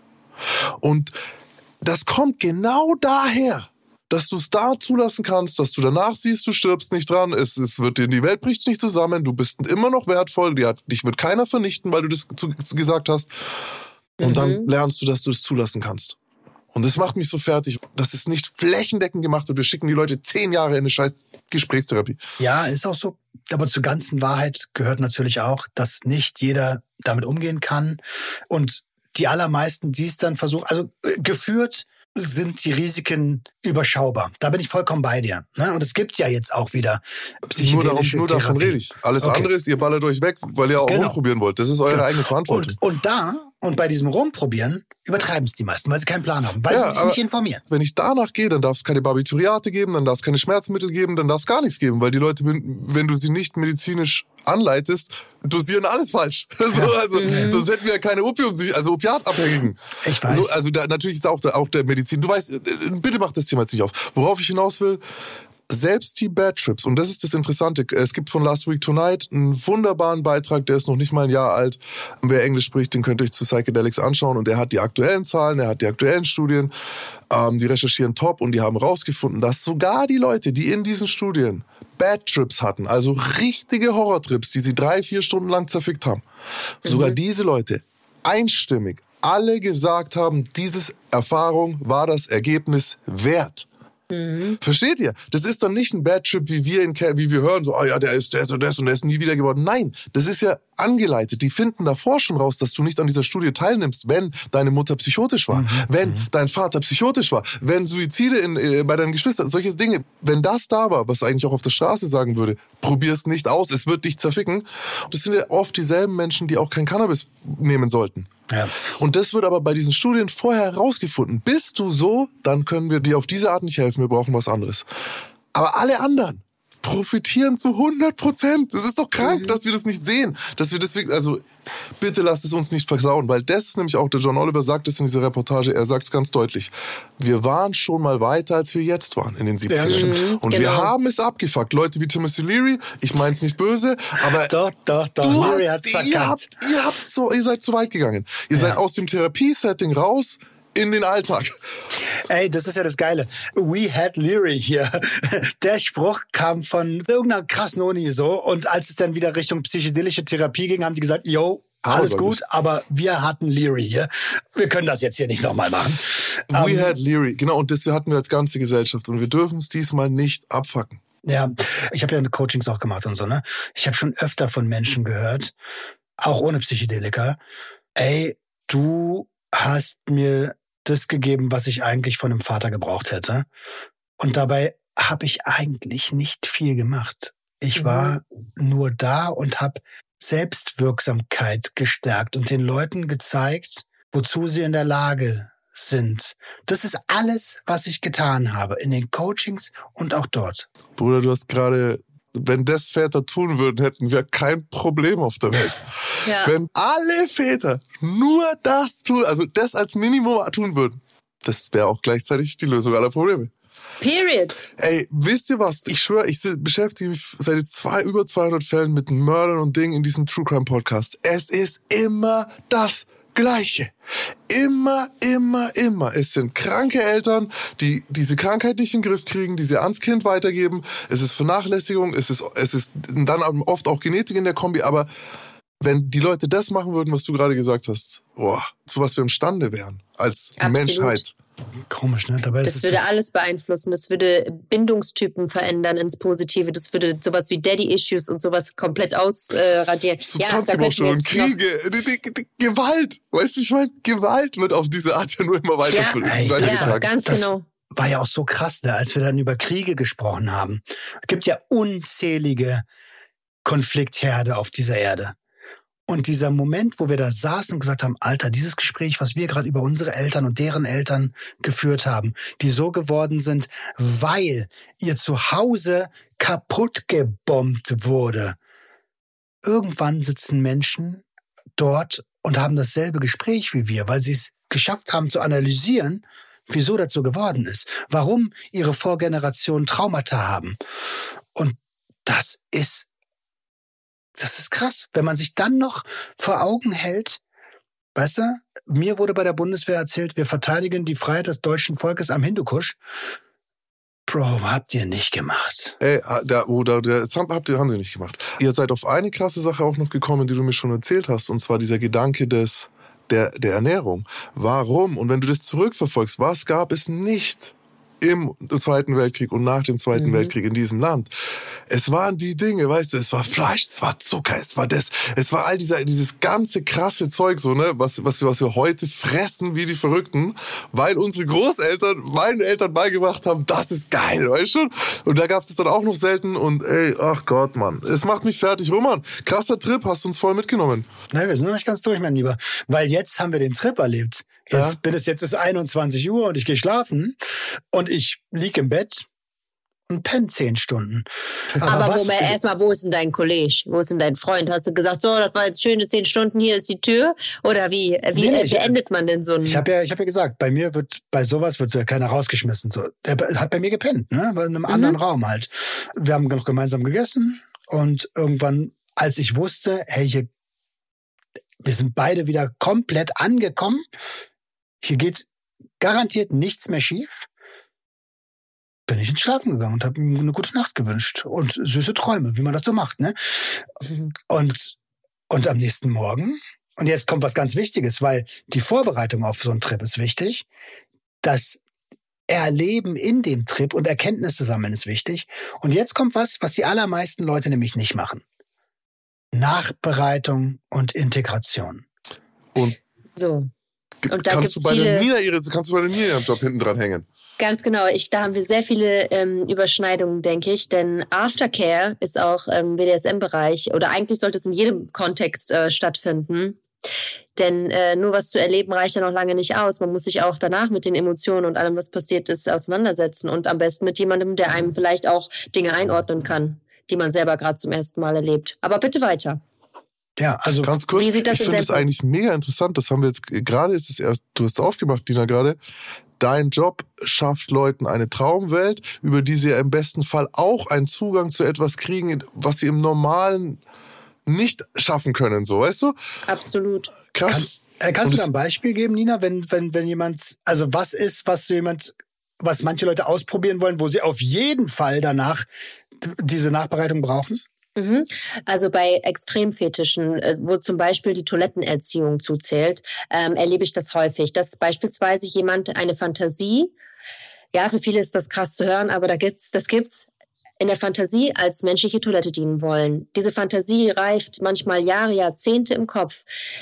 Und das kommt genau daher, dass du es da zulassen kannst, dass du danach siehst, du stirbst nicht dran, es, es wird dir, die Welt bricht nicht zusammen, du bist immer noch wertvoll, die hat, dich wird keiner vernichten, weil du das zu, zu gesagt hast. Und mhm. dann lernst du, dass du es zulassen kannst. Und das macht mich so fertig, dass es nicht flächendeckend gemacht wird. Wir schicken die Leute zehn Jahre in eine scheiß Gesprächstherapie. Ja, ist auch so. Aber zur ganzen Wahrheit gehört natürlich auch, dass nicht jeder damit umgehen kann. Und die allermeisten, die es dann versuchen, also äh, geführt sind die Risiken überschaubar. Da bin ich vollkommen bei dir. Ne? Und es gibt ja jetzt auch wieder psychedelische Nur, darum, nur davon rede ich. Alles okay. andere ist, ihr ballert euch weg, weil ihr auch genau. rumprobieren wollt. Das ist eure genau. eigene Verantwortung. Und, und da, und bei diesem Rumprobieren, übertreiben es die meisten, weil sie keinen Plan haben, weil ja, sie sich nicht informieren. Wenn ich danach gehe, dann darf es keine Barbituriate geben, dann darf es keine Schmerzmittel geben, dann darf es gar nichts geben, weil die Leute, wenn du sie nicht medizinisch anleitest, dosieren alles falsch. Ja. So, also, mhm. Sonst hätten wir ja keine Opium, also Opiatabhängigen. Ich weiß. So, also da, natürlich ist auch der, auch der Medizin, du weißt, bitte mach das Thema jetzt nicht auf. Worauf ich hinaus will, selbst die Bad Trips, und das ist das Interessante, es gibt von Last Week Tonight einen wunderbaren Beitrag, der ist noch nicht mal ein Jahr alt. Wer Englisch spricht, den könnt ihr euch zu Psychedelics anschauen, und er hat die aktuellen Zahlen, er hat die aktuellen Studien, ähm, die recherchieren top, und die haben rausgefunden, dass sogar die Leute, die in diesen Studien Bad Trips hatten, also richtige Horrortrips, die sie drei, vier Stunden lang zerfickt haben, mhm. sogar diese Leute einstimmig, alle gesagt haben, diese Erfahrung war das Ergebnis wert. Mhm. Versteht ihr? Das ist doch nicht ein Bad Trip, wie wir ihn kennen, wie wir hören, so, oh ja, der ist das und das und der ist nie wieder geworden. Nein, das ist ja angeleitet. Die finden davor schon raus, dass du nicht an dieser Studie teilnimmst, wenn deine Mutter psychotisch war, mhm. wenn mhm. dein Vater psychotisch war, wenn Suizide in, äh, bei deinen Geschwistern, solche Dinge, wenn das da war, was eigentlich auch auf der Straße sagen würde, probier's nicht aus, es wird dich zerficken. Das sind ja oft dieselben Menschen, die auch kein Cannabis nehmen sollten. Ja. Und das wird aber bei diesen Studien vorher herausgefunden. Bist du so, dann können wir dir auf diese Art nicht helfen, wir brauchen was anderes. Aber alle anderen profitieren zu hundert Prozent. Das ist doch krank, mhm. dass wir das nicht sehen. Dass wir deswegen, also bitte lasst es uns nicht versauen, weil das ist nämlich auch, der John Oliver sagt es in dieser Reportage, er sagt es ganz deutlich. Wir waren schon mal weiter, als wir jetzt waren in den siebzigern. Mhm, Und genau. wir haben es abgefuckt. Leute wie Timothy Leary, ich meine es nicht böse, aber doch, doch, doch. Du Leary hast, hat's ihr, habt, ihr, habt so, ihr seid zu weit gegangen. Ihr ja. seid aus dem Therapiesetting raus in den Alltag. Ey, das ist ja das Geile. We had Leary hier. Der Spruch kam von irgendeiner krassen Uni so. Und als es dann wieder Richtung psychedelische Therapie ging, haben die gesagt, yo, alles aber gut, nicht. aber wir hatten Leary hier. Wir können das jetzt hier nicht nochmal machen. We um, had Leary. Genau, und das hatten wir als ganze Gesellschaft. Und wir dürfen es diesmal nicht abfucken. Ja, ich habe ja Coachings auch gemacht und so, ne? Ich habe schon öfter von Menschen gehört, auch ohne Psychedelika, ey, du hast mir das gegeben, was ich eigentlich von einem Vater gebraucht hätte. Und dabei habe ich eigentlich nicht viel gemacht. Ich war mhm. nur da und habe Selbstwirksamkeit gestärkt und den Leuten gezeigt, wozu sie in der Lage sind. Das ist alles, was ich getan habe, in den Coachings und auch dort. Bruder, du hast gerade, wenn das Väter tun würden, hätten wir kein Problem auf der Welt. Ja. Wenn alle Väter nur das tun, also das als Minimum tun würden, das wäre auch gleichzeitig die Lösung aller Probleme. Period. Ey, wisst ihr was? Ich schwöre, ich beschäftige mich seit zwei, über zweihundert Fällen mit Mördern und Dingen in diesem True Crime Podcast. Es ist immer das Gleiche. Immer, immer, immer. Es sind kranke Eltern, die diese Krankheit nicht in den Griff kriegen, die sie ans Kind weitergeben. Es ist Vernachlässigung, es ist, es ist dann oft auch Genetik in der Kombi, aber wenn die Leute das machen würden, was du gerade gesagt hast, boah, zu was wir imstande wären als Absolut. Menschheit. Komisch, ne? Dabei das ist würde das alles beeinflussen. Das würde Bindungstypen verändern ins Positive. Das würde sowas wie Daddy-Issues und sowas komplett ausradieren. Äh, ja, da könnten wir jetzt Kriege, die, die, die, Gewalt. Weißt du, ich meine, Gewalt wird auf diese Art ja nur immer weiter ja, ey, ja, ganz das genau. War ja auch so krass, ne, als wir dann über Kriege gesprochen haben. Es gibt ja unzählige Konfliktherde auf dieser Erde. Und dieser Moment, wo wir da saßen und gesagt haben, Alter, dieses Gespräch, was wir gerade über unsere Eltern und deren Eltern geführt haben, die so geworden sind, weil ihr Zuhause kaputt gebombt wurde. Irgendwann sitzen Menschen dort und haben dasselbe Gespräch wie wir, weil sie es geschafft haben zu analysieren, wieso das so geworden ist, warum ihre Vorgenerationen Traumata haben. Und das ist Das ist krass, wenn man sich dann noch vor Augen hält, weißt du, mir wurde bei der Bundeswehr erzählt, wir verteidigen die Freiheit des deutschen Volkes am Hindukusch. Bro, habt ihr nicht gemacht. Ey, da, oh, da, das habt ihr, haben sie nicht gemacht. Ihr seid auf eine krasse Sache auch noch gekommen, die du mir schon erzählt hast, und zwar dieser Gedanke des, der, der Ernährung. Warum? Und wenn du das zurückverfolgst, was gab es nicht im Zweiten Weltkrieg und nach dem Zweiten mhm. Weltkrieg in diesem Land? Es waren die Dinge, weißt du, es war Fleisch, es war Zucker, es war das, es war all dieser, dieses ganze krasse Zeug, so, ne, was, was wir, was wir heute fressen wie die Verrückten, weil unsere Großeltern, meinen Eltern beigebracht haben, das ist geil, weißt du? Und da gab's das dann auch noch selten und ey, ach Gott, Mann, es macht mich fertig. Roman, krasser Trip, hast du uns voll mitgenommen. Nein, wir sind noch nicht ganz durch, mein Lieber, weil jetzt haben wir den Trip erlebt. Jetzt ja? bin es, jetzt ist einundzwanzig Uhr und ich gehe schlafen und ich lieg im Bett und penne zehn Stunden. Aber, Aber Moment, erstmal, wo ist denn dein Kollege? Wo ist denn dein Freund? Hast du gesagt, so, das war jetzt schöne zehn Stunden, hier ist die Tür? Oder wie, wie nee, nee, beendet man denn so einen... Ich habe ja, ich hab ja gesagt, bei mir wird, bei sowas wird ja keiner rausgeschmissen. So. Der hat bei mir gepennt, ne? In einem mhm. anderen Raum halt. Wir haben noch gemeinsam gegessen und irgendwann, als ich wusste, hey, hier, wir sind beide wieder komplett angekommen, hier geht garantiert nichts mehr schief, bin ich ins Schlafen gegangen und habe ihm eine gute Nacht gewünscht und süße Träume, wie man das so macht, ne? Und und am nächsten Morgen und jetzt kommt was ganz Wichtiges, weil die Vorbereitung auf so einen Trip ist wichtig. Das Erleben in dem Trip und Erkenntnisse sammeln ist wichtig. Und jetzt kommt was, was die allermeisten Leute nämlich nicht machen. Nachbereitung und Integration. Und, so. und da kannst, du bei viele, der Nina ihre, kannst du bei der Nina ihren Job hinten dran hängen? Ganz genau. Ich, da haben wir sehr viele ähm, Überschneidungen, denke ich. Denn Aftercare ist auch im B D S M-Bereich oder eigentlich sollte es in jedem Kontext äh, stattfinden. Denn äh, nur was zu erleben reicht ja noch lange nicht aus. Man muss sich auch danach mit den Emotionen und allem, was passiert ist, auseinandersetzen. Und am besten mit jemandem, der einem vielleicht auch Dinge einordnen kann, die man selber gerade zum ersten Mal erlebt. Aber bitte weiter. Ja, also ganz kurz, wie sieht das ich finde es eigentlich mega interessant. Das haben wir jetzt, gerade ist es erst, du hast es aufgemacht, Dina, gerade. Dein Job schafft Leuten eine Traumwelt, über die sie im besten Fall auch einen Zugang zu etwas kriegen, was sie im normalen nicht schaffen können, so, weißt du? Absolut. Krass. Kannst, äh, kannst du da ein Beispiel geben, Nina, wenn, wenn, wenn jemand, also was ist, was jemand, was manche Leute ausprobieren wollen, wo sie auf jeden Fall danach diese Nachbereitung brauchen? Also bei Extremfetischen, wo zum Beispiel die Toilettenerziehung zuzählt, ähm, erlebe ich das häufig, dass beispielsweise jemand eine Fantasie, ja, für viele ist das krass zu hören, aber da gibt's, das gibt's, in der Fantasie als menschliche Toilette dienen wollen. Diese Fantasie reift manchmal Jahre, Jahrzehnte im Kopf.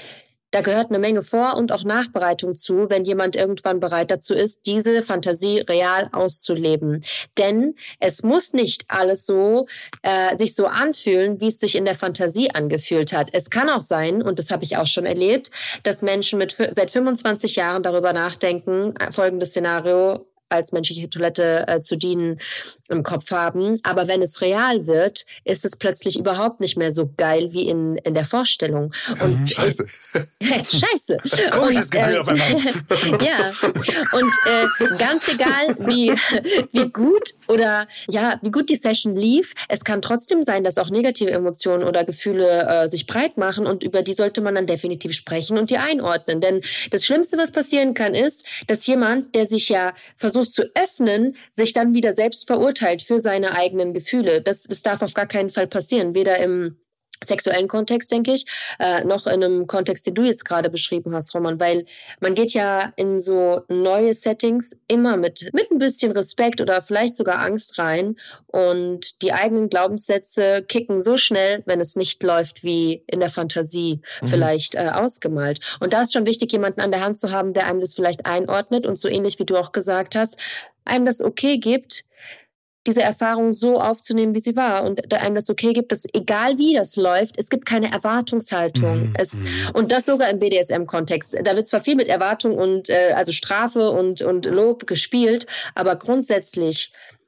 Da gehört eine Menge Vor- und auch Nachbereitung zu, wenn jemand irgendwann bereit dazu ist, diese Fantasie real auszuleben. Denn es muss nicht alles so äh, sich so anfühlen, wie es sich in der Fantasie angefühlt hat. Es kann auch sein, und das habe ich auch schon erlebt, dass Menschen mit seit fünfundzwanzig Jahren darüber nachdenken, folgendes Szenario, als menschliche Toilette äh, zu dienen, im Kopf haben. Aber wenn es real wird, ist es plötzlich überhaupt nicht mehr so geil wie in, in der Vorstellung. Und Scheiße. Äh, Scheiße. Komisches und, Gefühl äh, auf einmal. Ja. Und äh, ganz egal, wie, wie gut oder ja, wie gut die Session lief, es kann trotzdem sein, dass auch negative Emotionen oder Gefühle äh, sich breit machen und über die sollte man dann definitiv sprechen und die einordnen. Denn das Schlimmste, was passieren kann, ist, dass jemand, der sich ja versucht zu öffnen, sich dann wieder selbst verurteilt für seine eigenen Gefühle. Das, das darf auf gar keinen Fall passieren. Weder im sexuellen Kontext, denke ich, äh, noch in einem Kontext, den du jetzt gerade beschrieben hast, Roman, weil man geht ja in so neue Settings immer mit, mit ein bisschen Respekt oder vielleicht sogar Angst rein und die eigenen Glaubenssätze kicken so schnell, wenn es nicht läuft wie in der Fantasie mhm. vielleicht äh, ausgemalt. Und da ist schon wichtig, jemanden an der Hand zu haben, der einem das vielleicht einordnet und so ähnlich wie du auch gesagt hast, einem das okay gibt, diese Erfahrung so aufzunehmen, wie sie war und einem das okay gibt, dass egal wie das läuft, es gibt keine Erwartungshaltung. Mhm. Es, und das sogar im B D S M-Kontext. Da wird zwar viel mit Erwartung und äh, also Strafe und, und Lob gespielt, aber grundsätzlich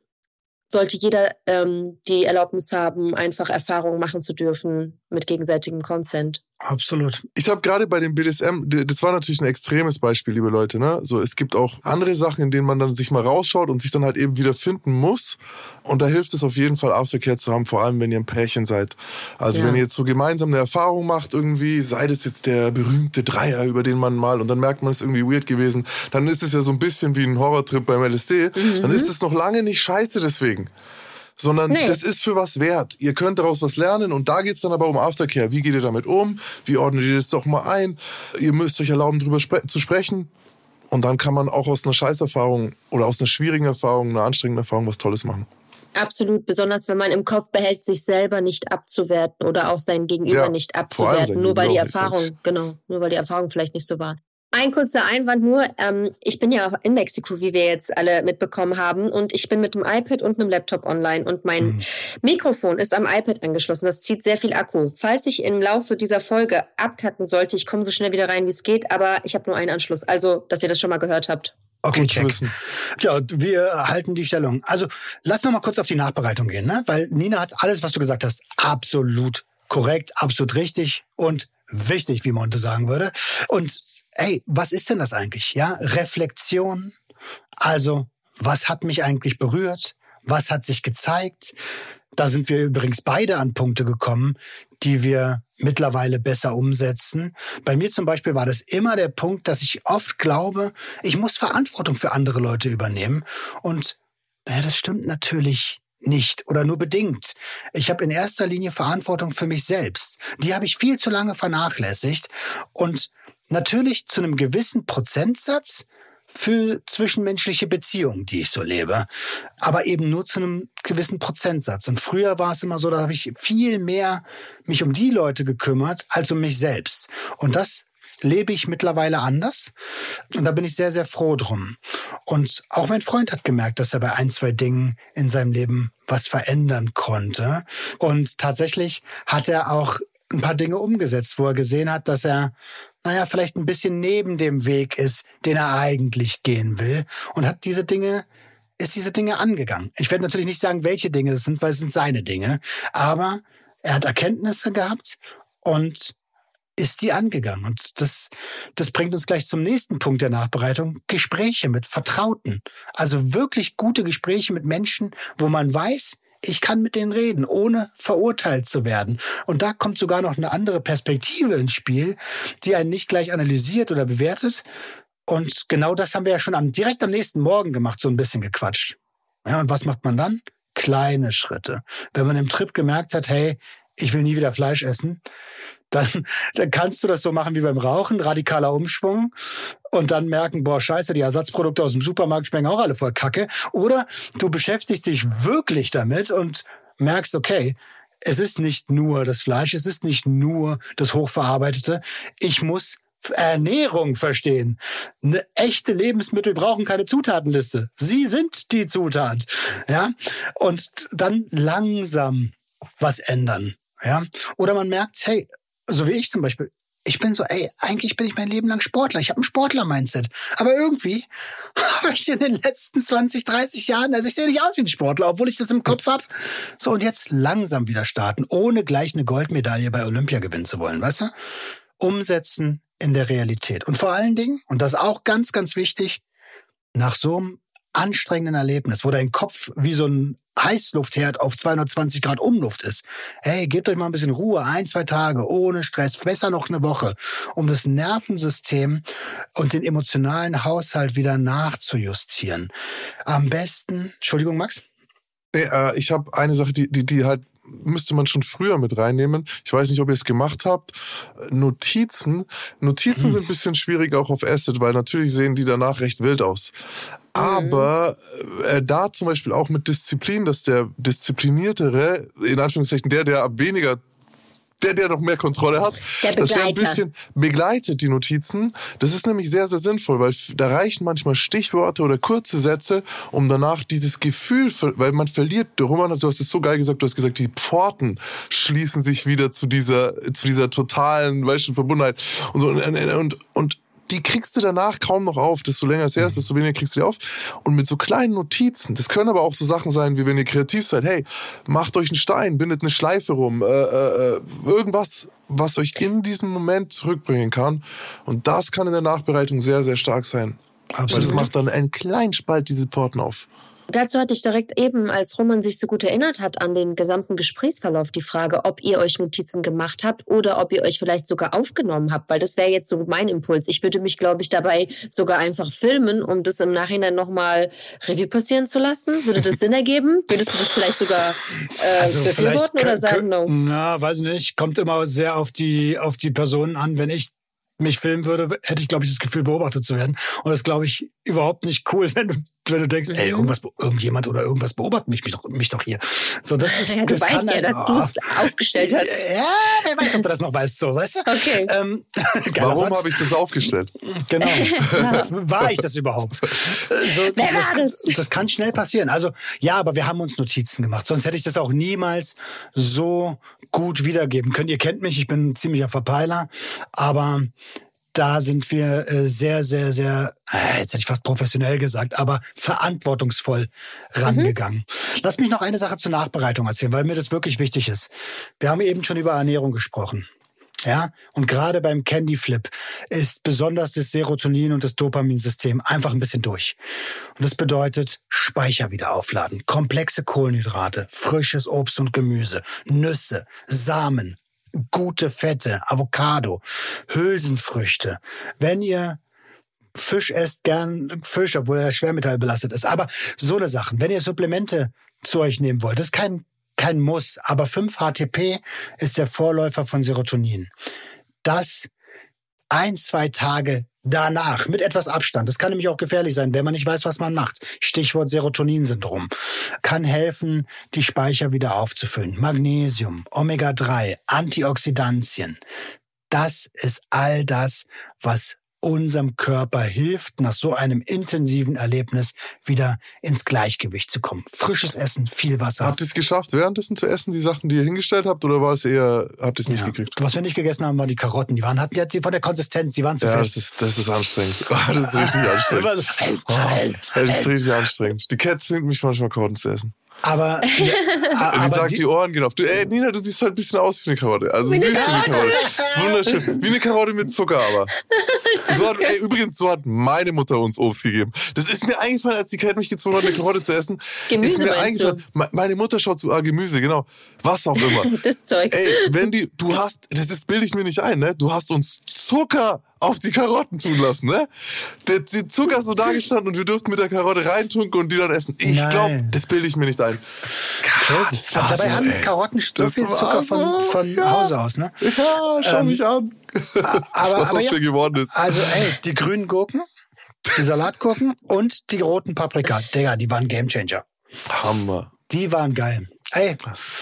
sollte jeder ähm, die Erlaubnis haben, einfach Erfahrungen machen zu dürfen mit gegenseitigem Consent. Absolut. Ich habe gerade bei dem B D S M, das war natürlich ein extremes Beispiel, liebe Leute, ne? So, es gibt auch andere Sachen, in denen man dann sich mal rausschaut und sich dann halt eben wieder finden muss. Und da hilft es auf jeden Fall, Aftercare zu haben, vor allem wenn ihr ein Pärchen seid. Also ja. wenn ihr jetzt so gemeinsam eine Erfahrung macht irgendwie, sei das jetzt der berühmte Dreier, über den man mal, und dann merkt man, es ist irgendwie weird gewesen, dann ist es ja so ein bisschen wie ein Horrortrip beim L S D, mhm. dann ist es noch lange nicht scheiße deswegen. Sondern nee. das ist für was wert. Ihr könnt daraus was lernen und da geht's dann aber um Aftercare. Wie geht ihr damit um? Wie ordnet ihr das doch mal ein? Ihr müsst euch erlauben, drüber spre- zu sprechen. Und dann kann man auch aus einer Scheißerfahrung oder aus einer schwierigen Erfahrung, einer anstrengenden Erfahrung was Tolles machen. Absolut, besonders wenn man im Kopf behält, sich selber nicht abzuwerten oder auch sein Gegenüber ja, nicht abzuwerten, nur weil die Erfahrung, genau, nur weil die Erfahrung vielleicht nicht so war. Ein kurzer Einwand nur, ähm, ich bin ja in Mexiko, wie wir jetzt alle mitbekommen haben, und ich bin mit einem iPad und einem Laptop online und mein mhm. Mikrofon ist am iPad angeschlossen. Das zieht sehr viel Akku. Falls ich im Laufe dieser Folge abkacken sollte, ich komme so schnell wieder rein, wie es geht, aber ich habe nur einen Anschluss. Also, dass ihr das schon mal gehört habt. Okay, check. Ja, wir halten die Stellung. Also, lass noch mal kurz auf die Nachbereitung gehen, ne? Weil Nina hat alles, was du gesagt hast, absolut korrekt, absolut richtig und wichtig, wie Monte sagen würde. Und ey, was ist denn das eigentlich? Ja, Reflexion. Also, was hat mich eigentlich berührt? Was hat sich gezeigt? Da sind wir übrigens beide an Punkte gekommen, die wir mittlerweile besser umsetzen. Bei mir zum Beispiel war das immer der Punkt, dass ich oft glaube, ich muss Verantwortung für andere Leute übernehmen. Und naja, das stimmt natürlich nicht oder nur bedingt. Ich habe in erster Linie Verantwortung für mich selbst. Die habe ich viel zu lange vernachlässigt. Und natürlich zu einem gewissen Prozentsatz für zwischenmenschliche Beziehungen, die ich so lebe. Aber eben nur zu einem gewissen Prozentsatz. Und früher war es immer so, da habe ich viel mehr mich um die Leute gekümmert, als um mich selbst. Und das lebe ich mittlerweile anders. Und da bin ich sehr, sehr froh drum. Und auch mein Freund hat gemerkt, dass er bei ein, zwei Dingen in seinem Leben was verändern konnte. Und tatsächlich hat er auch ein paar Dinge umgesetzt, wo er gesehen hat, dass er naja, vielleicht ein bisschen neben dem Weg ist, den er eigentlich gehen will, und hat diese Dinge, ist diese Dinge angegangen. Ich werde natürlich nicht sagen, welche Dinge es sind, weil es sind seine Dinge, aber er hat Erkenntnisse gehabt und ist die angegangen. Und das, das bringt uns gleich zum nächsten Punkt der Nachbereitung. Gespräche mit Vertrauten. Also wirklich gute Gespräche mit Menschen, wo man weiß, ich kann mit denen reden, ohne verurteilt zu werden. Und da kommt sogar noch eine andere Perspektive ins Spiel, die einen nicht gleich analysiert oder bewertet. Und genau das haben wir ja schon am, direkt am nächsten Morgen gemacht, so ein bisschen gequatscht. Ja, und was macht man dann? Kleine Schritte. Wenn man im Trip gemerkt hat, hey, ich will nie wieder Fleisch essen, dann, dann kannst du das so machen wie beim Rauchen, radikaler Umschwung, und dann merken, boah, scheiße, die Ersatzprodukte aus dem Supermarkt schmecken auch alle voll Kacke. Oder du beschäftigst dich wirklich damit und merkst, okay, es ist nicht nur das Fleisch, es ist nicht nur das Hochverarbeitete. Ich muss Ernährung verstehen. Eine echte Lebensmittel brauchen keine Zutatenliste. Sie sind die Zutat. Ja? Und dann langsam was ändern. Ja? Oder man merkt, hey, so wie ich zum Beispiel, ich bin so, ey, eigentlich bin ich mein Leben lang Sportler. Ich habe ein Sportler-Mindset. Aber irgendwie habe ich in den letzten zwanzig, dreißig Jahren, also ich sehe nicht aus wie ein Sportler, obwohl ich das im Kopf habe. So, und jetzt langsam wieder starten, ohne gleich eine Goldmedaille bei Olympia gewinnen zu wollen, weißt du? Umsetzen in der Realität. Und vor allen Dingen, und das ist auch ganz, ganz wichtig, nach so einem anstrengenden Erlebnis, wo dein Kopf wie so ein Heißluftherd auf zweihundertzwanzig Grad Umluft ist. Hey, gebt euch mal ein bisschen Ruhe, ein, zwei Tage, ohne Stress, besser noch eine Woche, um das Nervensystem und den emotionalen Haushalt wieder nachzujustieren. Am besten, Entschuldigung, Max? Nee, äh, ich habe eine Sache, die, die, die halt müsste man schon früher mit reinnehmen. Ich weiß nicht, ob ihr es gemacht habt. Notizen. Notizen hm. sind ein bisschen schwierig auch auf Acid, weil natürlich sehen die danach recht wild aus. Aber äh, da zum Beispiel auch mit Disziplin, dass der Diszipliniertere, in Anführungszeichen der, der weniger, der, der noch mehr Kontrolle hat, der dass der ein bisschen begleitet die Notizen. Das ist nämlich sehr, sehr sinnvoll, weil da reichen manchmal Stichworte oder kurze Sätze, um danach dieses Gefühl, weil man verliert, Roman, du hast es so geil gesagt, du hast gesagt, die Pforten schließen sich wieder zu dieser, zu dieser totalen, weißt du, Verbundenheit und so, und, und, und die kriegst du danach kaum noch auf. Desto länger es her ist, desto weniger kriegst du die auf. Und mit so kleinen Notizen, das können aber auch so Sachen sein, wie wenn ihr kreativ seid, hey, macht euch einen Stein, bindet eine Schleife rum, äh, äh, irgendwas, was euch in diesem Moment zurückbringen kann. Und das kann in der Nachbereitung sehr, sehr stark sein. Absolut. Weil das macht dann einen kleinen Spalt diese Pforten auf. Dazu hatte ich direkt eben, als Roman sich so gut erinnert hat an den gesamten Gesprächsverlauf, die Frage, ob ihr euch Notizen gemacht habt oder ob ihr euch vielleicht sogar aufgenommen habt, weil das wäre jetzt so mein Impuls. Ich würde mich, glaube ich, dabei sogar einfach filmen, um das im Nachhinein nochmal Revue passieren zu lassen. Würde das Sinn ergeben? Würdest du das vielleicht sogar äh, also befürworten oder sagen no? Na, weiß nicht. Kommt immer sehr auf die, auf die Personen an. Wenn ich mich filmen würde, hätte ich, glaube ich, das Gefühl, beobachtet zu werden. Und das glaube ich überhaupt nicht cool, wenn du, wenn du denkst, ey, irgendwas, irgendjemand oder irgendwas beobachtet mich, mich, doch, mich doch hier. So, das ist, ja, du das weißt kann ja, ein, dass oh, du es aufgestellt hast. Ja, wer weiß, ob du das noch weißt, so, weißt du? Okay. Ähm, Warum habe ich das aufgestellt? Genau. War ich das überhaupt? So, wer war das? Das, das kann schnell passieren. Also, ja, aber wir haben uns Notizen gemacht. Sonst hätte ich das auch niemals so gut wiedergeben können. Ihr kennt mich, ich bin ein ziemlicher Verpeiler, aber da sind wir äh, sehr, sehr, sehr, äh, jetzt hätte ich fast professionell gesagt, aber verantwortungsvoll rangegangen. Mhm. Lass mich noch eine Sache zur Nachbereitung erzählen, weil mir das wirklich wichtig ist. Wir haben eben schon über Ernährung gesprochen. Ja, und gerade beim Candy Flip ist besonders das Serotonin und das Dopaminsystem einfach ein bisschen durch. Und das bedeutet Speicher wieder aufladen, komplexe Kohlenhydrate, frisches Obst und Gemüse, Nüsse, Samen, gute Fette, Avocado, Hülsenfrüchte. Wenn ihr Fisch esst, gern Fisch, obwohl er schwermetallbelastet ist. Aber so eine Sachen. Wenn ihr Supplemente zu euch nehmen wollt. Das ist kein, kein Muss, aber fünf H T P ist der Vorläufer von Serotonin. Das ein, zwei Tage danach, mit etwas Abstand, das kann nämlich auch gefährlich sein, wenn man nicht weiß, was man macht. Stichwort Serotoninsyndrom. Kann helfen, die Speicher wieder aufzufüllen. Magnesium, Omega drei, Antioxidantien. Das ist all das, was unserem Körper hilft, nach so einem intensiven Erlebnis wieder ins Gleichgewicht zu kommen. Frisches Essen, viel Wasser. Habt ihr es geschafft, währenddessen zu essen, die Sachen, die ihr hingestellt habt, oder war es eher, habt ihr es nicht Ja. gekriegt? Was wir nicht gegessen haben, waren die Karotten. Die waren, hatten die von der Konsistenz, die waren zu Ja, fest. das ist, das ist anstrengend. Oh, das ist richtig anstrengend. Immer so, Oh, das ist richtig anstrengend. Die Cat zwingt mich manchmal, Karotten zu essen. Aber, ja, Die aber sagt, die, die Ohren gehen auf. Du, ey, Nina, du siehst halt ein bisschen aus wie eine Karotte. Also süß wie eine Karotte. Wunderschön. Wie eine Karotte mit Zucker, aber. So hat, ey, übrigens, so hat meine Mutter uns Obst gegeben. Das ist mir eingefallen, als die Cat mich gezwungen hat, eine Karotte zu essen. Gemüse ist mir meinst eingefallen. Me- Meine Mutter schaut zu, ah, Gemüse, genau. Was auch immer. Das Zeug. Ey, wenn die, du hast, das ist, bilde ich mir nicht ein, ne? Du hast uns Zucker auf die Karotten tun lassen, ne? Der, der Zucker ist so da gestanden und wir durften mit der Karotte reintunken und die dann essen. Ich Nein. glaube, das bilde ich mir nicht ein. Krass, das war dabei so, haben ey. Karotten so Das viel war Zucker von, so, von ja. Hause aus, ne? Ja, schau Ähm, mich an. Aber, Was aber aus ja, mir geworden ist. also ey, die grünen Gurken, die Salatgurken und die roten Paprika. Digga, die waren Gamechanger. Hammer. Die waren geil. Ey,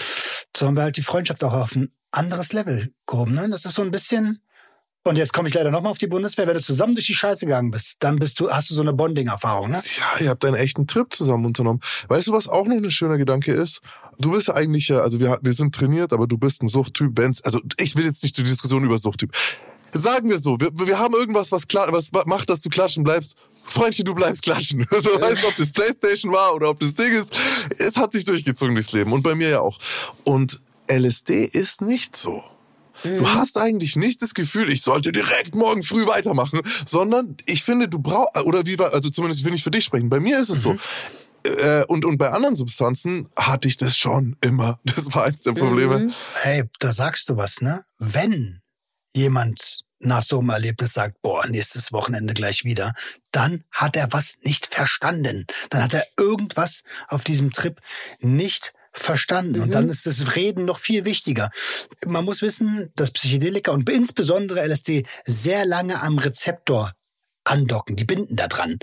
so haben wir halt die Freundschaft auch auf ein anderes Level gehoben, ne? Das ist so ein bisschen... Und jetzt komme ich leider nochmal auf die Bundeswehr. Wenn du zusammen durch die Scheiße gegangen bist, dann bist du, hast du so eine Bonding-Erfahrung, ne? Ja, ihr habt einen echten Trip zusammen unternommen. Weißt du, was auch noch ein schöner Gedanke ist? Du bist ja eigentlich, ja, also wir, wir sind trainiert, aber du bist ein Suchttyp. Wenn's, also ich will jetzt nicht die Diskussion über Suchttyp. Sagen wir so, wir, wir haben irgendwas, was, klar, was macht, dass du klatschen bleibst. Freundchen, du bleibst klatschen. Also, weißt du, ob das Playstation war oder ob das Ding ist. Es hat sich durchgezogen durchs Leben und bei mir ja auch. Und L S D ist nicht so. Du hast eigentlich nicht das Gefühl, ich sollte direkt morgen früh weitermachen, sondern ich finde, du brauchst, oder wie war, also zumindest will ich für dich sprechen, bei mir ist es so. Äh, und, und bei anderen Substanzen hatte ich das schon immer. Das war eins der Probleme. Hey, da sagst du was, ne? Wenn jemand nach so einem Erlebnis sagt, boah, nächstes Wochenende gleich wieder, dann hat er was nicht verstanden. Dann hat er irgendwas auf diesem Trip nicht verstanden. Mhm. Und dann ist das Reden noch viel wichtiger. Man muss wissen, dass Psychedelika und insbesondere L S D sehr lange am Rezeptor andocken. Die binden da dran.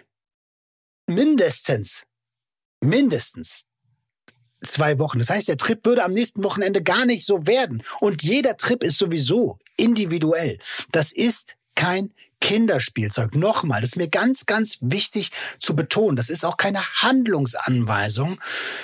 Mindestens, mindestens zwei Wochen. Das heißt, der Trip würde am nächsten Wochenende gar nicht so werden. Und jeder Trip ist sowieso individuell. Das ist kein Kinderspielzeug. Nochmal, das ist mir ganz, ganz wichtig zu betonen. Das ist auch keine Handlungsanweisung.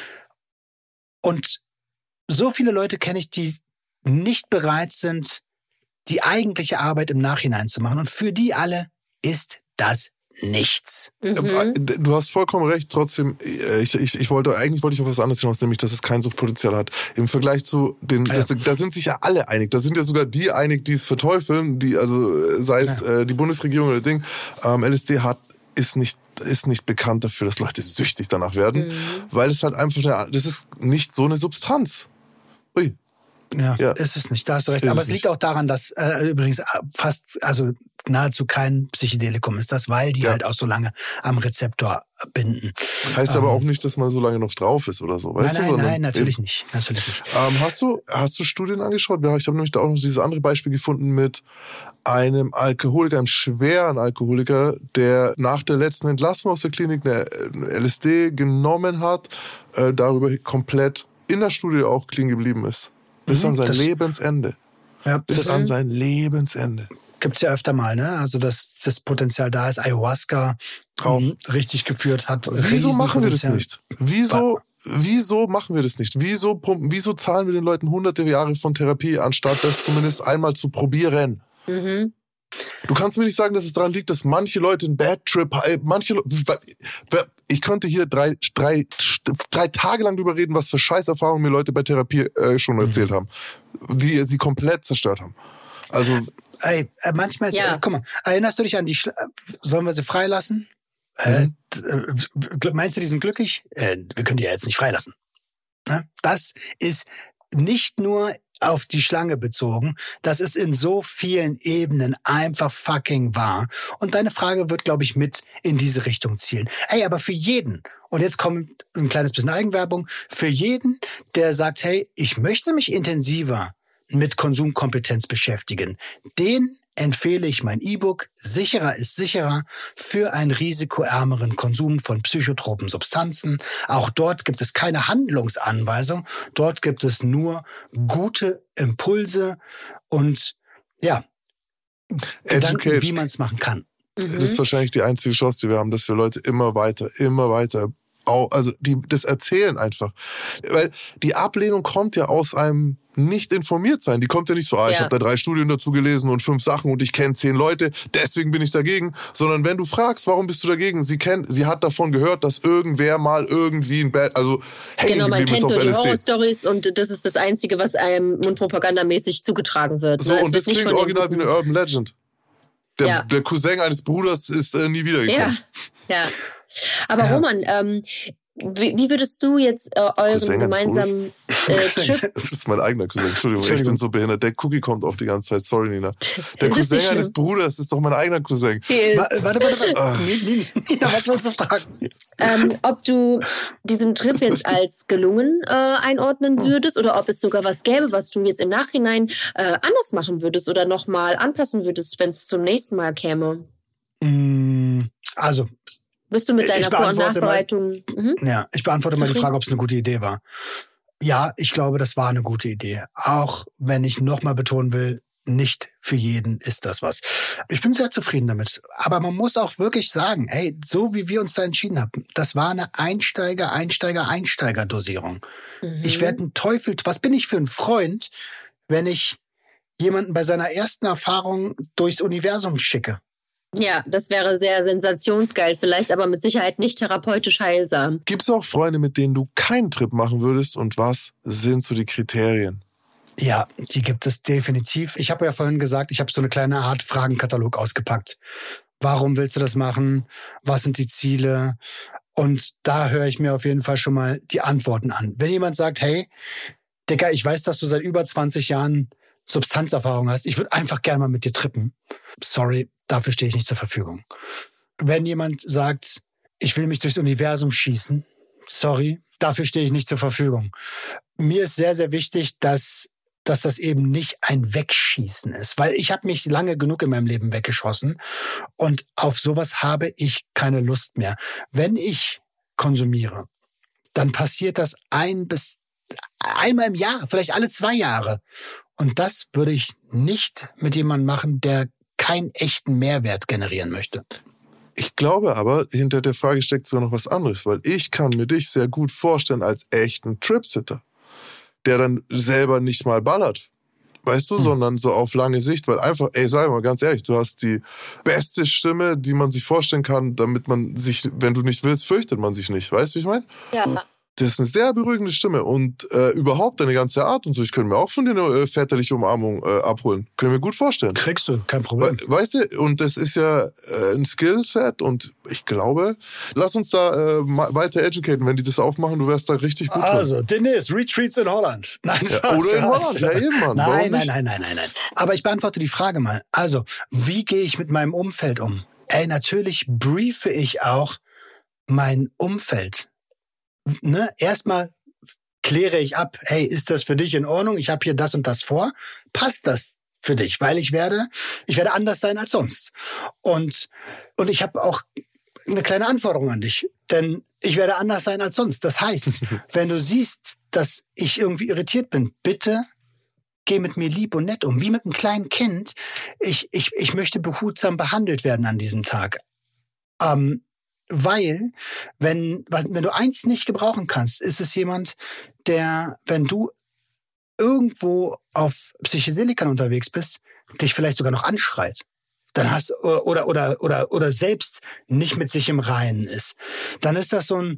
Und so viele Leute kenne ich, die nicht bereit sind, die eigentliche Arbeit im Nachhinein zu machen. Und für die alle ist das nichts. Mhm. Du hast vollkommen recht, trotzdem, ich, ich, ich wollte, eigentlich wollte ich auf was anderes hinaus, nämlich, dass es kein Suchtpotenzial hat. Im Vergleich zu den, ja. das, da sind sich ja alle einig, da sind ja sogar die einig, die es verteufeln, die, also, sei es ja. äh, die Bundesregierung oder Ding, ähm, L S D hat, ist nicht, ist nicht bekannt dafür, dass Leute süchtig danach werden, mhm. weil es halt einfach, eine, das ist nicht so eine Substanz. Ui. Ja, ja, ist es nicht, da hast du recht. Ist Aber es es liegt nicht. auch daran, dass äh, übrigens fast, also nahezu kein Psychedelikum ist das, weil die ja. halt auch so lange am Rezeptor binden. Heißt ähm, aber auch nicht, dass man so lange noch drauf ist oder so. Weißt nein, du, nein, nein, natürlich nicht. Natürlich nicht. Ähm, hast du, hast du Studien angeschaut? Ja, ich habe nämlich da auch noch dieses andere Beispiel gefunden mit einem Alkoholiker, einem schweren Alkoholiker, der nach der letzten Entlassung aus der Klinik eine L S D genommen hat, äh, darüber komplett in der Studie auch clean geblieben ist. Bis Mhm, an sein das- Lebensende. Ja, Bis das an sein Lebensende. gibt's ja öfter mal, ne? Also dass das Potenzial da ist, Ayahuasca Auch. m, richtig geführt hat. Wieso machen wir das Riesenpotenzial. nicht? Wieso, wieso machen wir das nicht? Wieso, pumpen- wieso zahlen wir den Leuten hunderte Jahre von Therapie, anstatt das zumindest einmal zu probieren? Mhm. Du kannst mir nicht sagen, dass es daran liegt, dass manche Leute einen Bad Trip, äh, manche Leute, ich könnte hier drei, drei, drei Tage lang drüber reden, was für Scheißerfahrungen mir Leute bei Therapie äh, schon erzählt haben, wie sie komplett zerstört haben. Also, Ey, äh, manchmal ist Ja. es, guck mal, erinnerst du dich an die, Schla sollen wir sie freilassen? Äh, d- äh, meinst du, die sind glücklich? Äh, wir können die ja jetzt nicht freilassen. Ne? Das ist nicht nur auf die Schlange bezogen. Das ist in so vielen Ebenen einfach fucking wahr. Und deine Frage wird, glaube ich, mit in diese Richtung zielen. Ey, aber für jeden, und jetzt kommt ein kleines bisschen Eigenwerbung, für jeden, der sagt, hey, ich möchte mich intensiver mit Konsumkompetenz beschäftigen, den empfehle ich mein E-Book Sicherer ist sicherer für einen risikoärmeren Konsum von psychotropen Substanzen. Auch dort gibt es keine Handlungsanweisung. Dort gibt es nur gute Impulse und ja, Gedanken, wie man es machen kann. Mhm. Das ist wahrscheinlich die einzige Chance, die wir haben, dass wir Leute immer weiter, immer weiter, also die, das erzählen einfach. Weil die Ablehnung kommt ja aus einem nicht informiert sein. Die kommt ja nicht so, ah, ich ja. habe da drei Studien dazu gelesen und fünf Sachen und ich kenne zehn Leute, deswegen bin ich dagegen. Sondern wenn du fragst, warum bist du dagegen? Sie kennt, sie hat davon gehört, dass irgendwer mal irgendwie ein Bad, also hängen genau, man kennt ist auf nur L S D. Die Horror-Stories und das ist das Einzige, was einem mundpropagandamäßig zugetragen wird. So, ne? und das klingt original wie eine Urban Legend. Der, ja. der Cousin eines Bruders ist äh, nie wiedergekommen. Ja, ja. Aber ja. Roman, ähm, wie, wie würdest du jetzt äh, euren Cousin gemeinsamen äh, Trip... Das ist mein eigener Cousin, Entschuldigung, Entschuldigung, ich bin so behindert. Der Cookie kommt auch die ganze Zeit, sorry Nina. Der Cousin eines Bruders ist doch mein eigener Cousin. Warte, warte, warte. warte. Nina, was wolltest du fragen? Ähm, ob du diesen Trip jetzt als gelungen äh, einordnen würdest oder ob es sogar was gäbe, was du jetzt im Nachhinein äh, anders machen würdest oder nochmal anpassen würdest, wenn es zum nächsten Mal käme. Also... Bist du mit deiner Vor- und Nachbereitung? Mal, mhm. Ja, ich beantworte mal die Frage, ob es eine gute Idee war. Ja, ich glaube, das war eine gute Idee. Auch wenn ich nochmal betonen will, nicht für jeden ist das was. Ich bin sehr zufrieden damit. Aber man muss auch wirklich sagen, hey, so wie wir uns da entschieden haben, das war eine Einsteiger, Einsteiger, Einsteiger-Dosierung. Mhm. Ich werde ein Teufel, was bin ich für ein Freund, wenn ich jemanden bei seiner ersten Erfahrung durchs Universum schicke? Ja, das wäre sehr sensationsgeil, vielleicht aber mit Sicherheit nicht therapeutisch heilsam. Gibt es auch Freunde, mit denen du keinen Trip machen würdest und was sind so die Kriterien? Ja, die gibt es definitiv. Ich habe ja vorhin gesagt, ich habe so eine kleine Art Fragenkatalog ausgepackt. Warum willst du das machen? Was sind die Ziele? Und da höre ich mir auf jeden Fall schon mal die Antworten an. Wenn jemand sagt, hey, Dicker, ich weiß, dass du seit über zwanzig Jahren Substanzerfahrung hast. Ich würde einfach gerne mal mit dir trippen. Sorry, dafür stehe ich nicht zur Verfügung. Wenn jemand sagt, ich will mich durchs Universum schießen, sorry, dafür stehe ich nicht zur Verfügung. Mir ist sehr, sehr wichtig, dass, dass das eben nicht ein Wegschießen ist, weil ich habe mich lange genug in meinem Leben weggeschossen und auf sowas habe ich keine Lust mehr. Wenn ich konsumiere, dann passiert das ein bis einmal im Jahr, vielleicht alle zwei Jahre. Und das würde ich nicht mit jemandem machen, der keinen echten Mehrwert generieren möchte. Ich glaube aber, hinter der Frage steckt sogar noch was anderes, weil ich kann mir dich sehr gut vorstellen als echten Tripsitter, der dann selber nicht mal ballert, weißt du, hm. sondern so auf lange Sicht, weil einfach, ey, sag mal ganz ehrlich, du hast die beste Stimme, die man sich vorstellen kann, damit man sich, wenn du nicht willst, fürchtet man sich nicht, weißt du, wie ich meine? Ja. Das ist eine sehr beruhigende Stimme und äh, überhaupt deine ganze Art und so. Ich könnte mir auch von dir eine äh, väterliche Umarmung äh, abholen. Können wir gut vorstellen. Kriegst du, kein Problem. We- weißt du, und das ist ja äh, ein Skillset und ich glaube, lass uns da äh, weiter educaten, wenn die das aufmachen, du wärst da richtig gut. Also, Dennis, Retreats in Holland. Nein, ja, oder in Holland, ja eben, Mann. Nein, nein, nein, nein, nein, nein. Aber ich beantworte die Frage mal. Also, wie gehe ich mit meinem Umfeld um? Ey, natürlich briefe ich auch mein Umfeld. Ne? Erstmal kläre ich ab, hey, ist das für dich in Ordnung? Ich habe hier das und das vor. Passt das für dich? Weil ich werde, ich werde anders sein als sonst. Und, und ich habe auch eine kleine Anforderung an dich. Denn ich werde anders sein als sonst. Das heißt, wenn du siehst, dass ich irgendwie irritiert bin, bitte geh mit mir lieb und nett um. Wie mit einem kleinen Kind. Ich, ich, ich möchte behutsam behandelt werden an diesem Tag. Ähm, Weil, wenn, wenn du eins nicht gebrauchen kannst, ist es jemand, der, wenn du irgendwo auf Psychedelikern unterwegs bist, dich vielleicht sogar noch anschreit. Dann hast oder oder oder oder selbst nicht mit sich im Reinen ist. Dann ist das so ein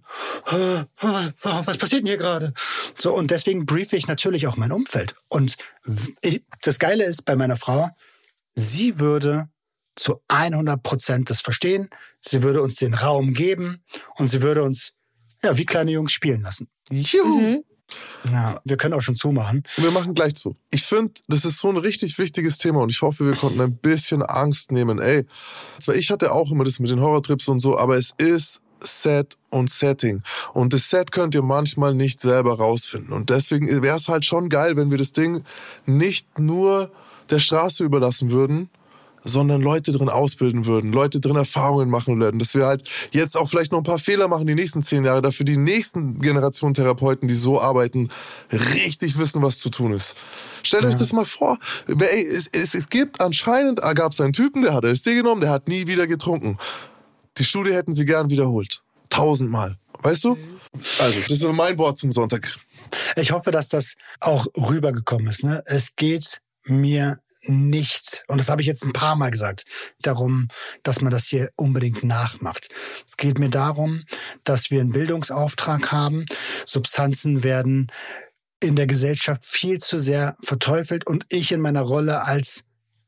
was passiert denn hier gerade? So, und deswegen briefe ich natürlich auch mein Umfeld. Und ich, das Geile ist bei meiner Frau, sie würde zu hundert Prozent das verstehen. Sie würde uns den Raum geben und sie würde uns ja wie kleine Jungs spielen lassen. Juhu. Mhm. Ja, wir können auch schon zumachen. Wir machen gleich zu. Ich finde, das ist so ein richtig wichtiges Thema und ich hoffe, wir konnten ein bisschen Angst nehmen. Ey, zwar ich hatte auch immer das mit den Horrortrips und so, aber es ist Set und Setting. Und das Set könnt ihr manchmal nicht selber rausfinden. Und deswegen wäre es halt schon geil, wenn wir das Ding nicht nur der Straße überlassen würden, sondern Leute drin ausbilden würden, Leute drin Erfahrungen machen würden, dass wir halt jetzt auch vielleicht noch ein paar Fehler machen die nächsten zehn Jahre, dafür die nächsten Generationen Therapeuten, die so arbeiten, richtig wissen, was zu tun ist. Stellt ja. euch das mal vor. Ey, es, es, es gibt anscheinend, gab es einen Typen, der hat L S D genommen, der hat nie wieder getrunken. Die Studie hätten sie gern wiederholt. Tausendmal. Weißt du? Also, das ist mein Wort zum Sonntag. Ich hoffe, dass das auch rübergekommen ist. Ne? Es geht mir nicht, und das habe ich jetzt ein paar Mal gesagt, darum, dass man das hier unbedingt nachmacht. Es geht mir darum, dass wir einen Bildungsauftrag haben. Substanzen werden in der Gesellschaft viel zu sehr verteufelt und ich in meiner Rolle als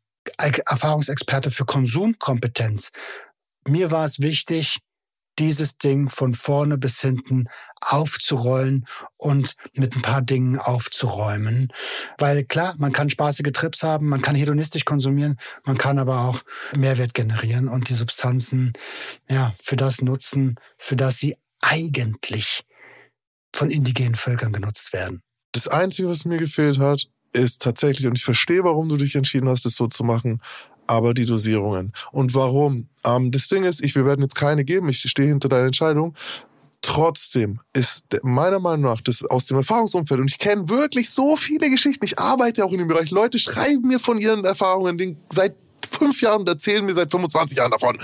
Erfahrungsexperte für Konsumkompetenz, mir war es wichtig, dieses Ding von vorne bis hinten aufzurollen und mit ein paar Dingen aufzuräumen. Weil klar, man kann spaßige Trips haben, man kann hedonistisch konsumieren, man kann aber auch Mehrwert generieren und die Substanzen ja für das nutzen, für das sie eigentlich von indigenen Völkern genutzt werden. Das Einzige, was mir gefehlt hat, ist tatsächlich, und ich verstehe, warum du dich entschieden hast, es so zu machen, aber die Dosierungen. Und warum? Ähm, das Ding ist, ich, wir werden jetzt keine geben, ich stehe hinter deiner Entscheidung. Trotzdem ist meiner Meinung nach das aus dem Erfahrungsumfeld, und ich kenne wirklich so viele Geschichten, ich arbeite auch in dem Bereich, Leute schreiben mir von ihren Erfahrungen die seit fünf Jahren und erzählen mir seit fünfundzwanzig Jahren davon.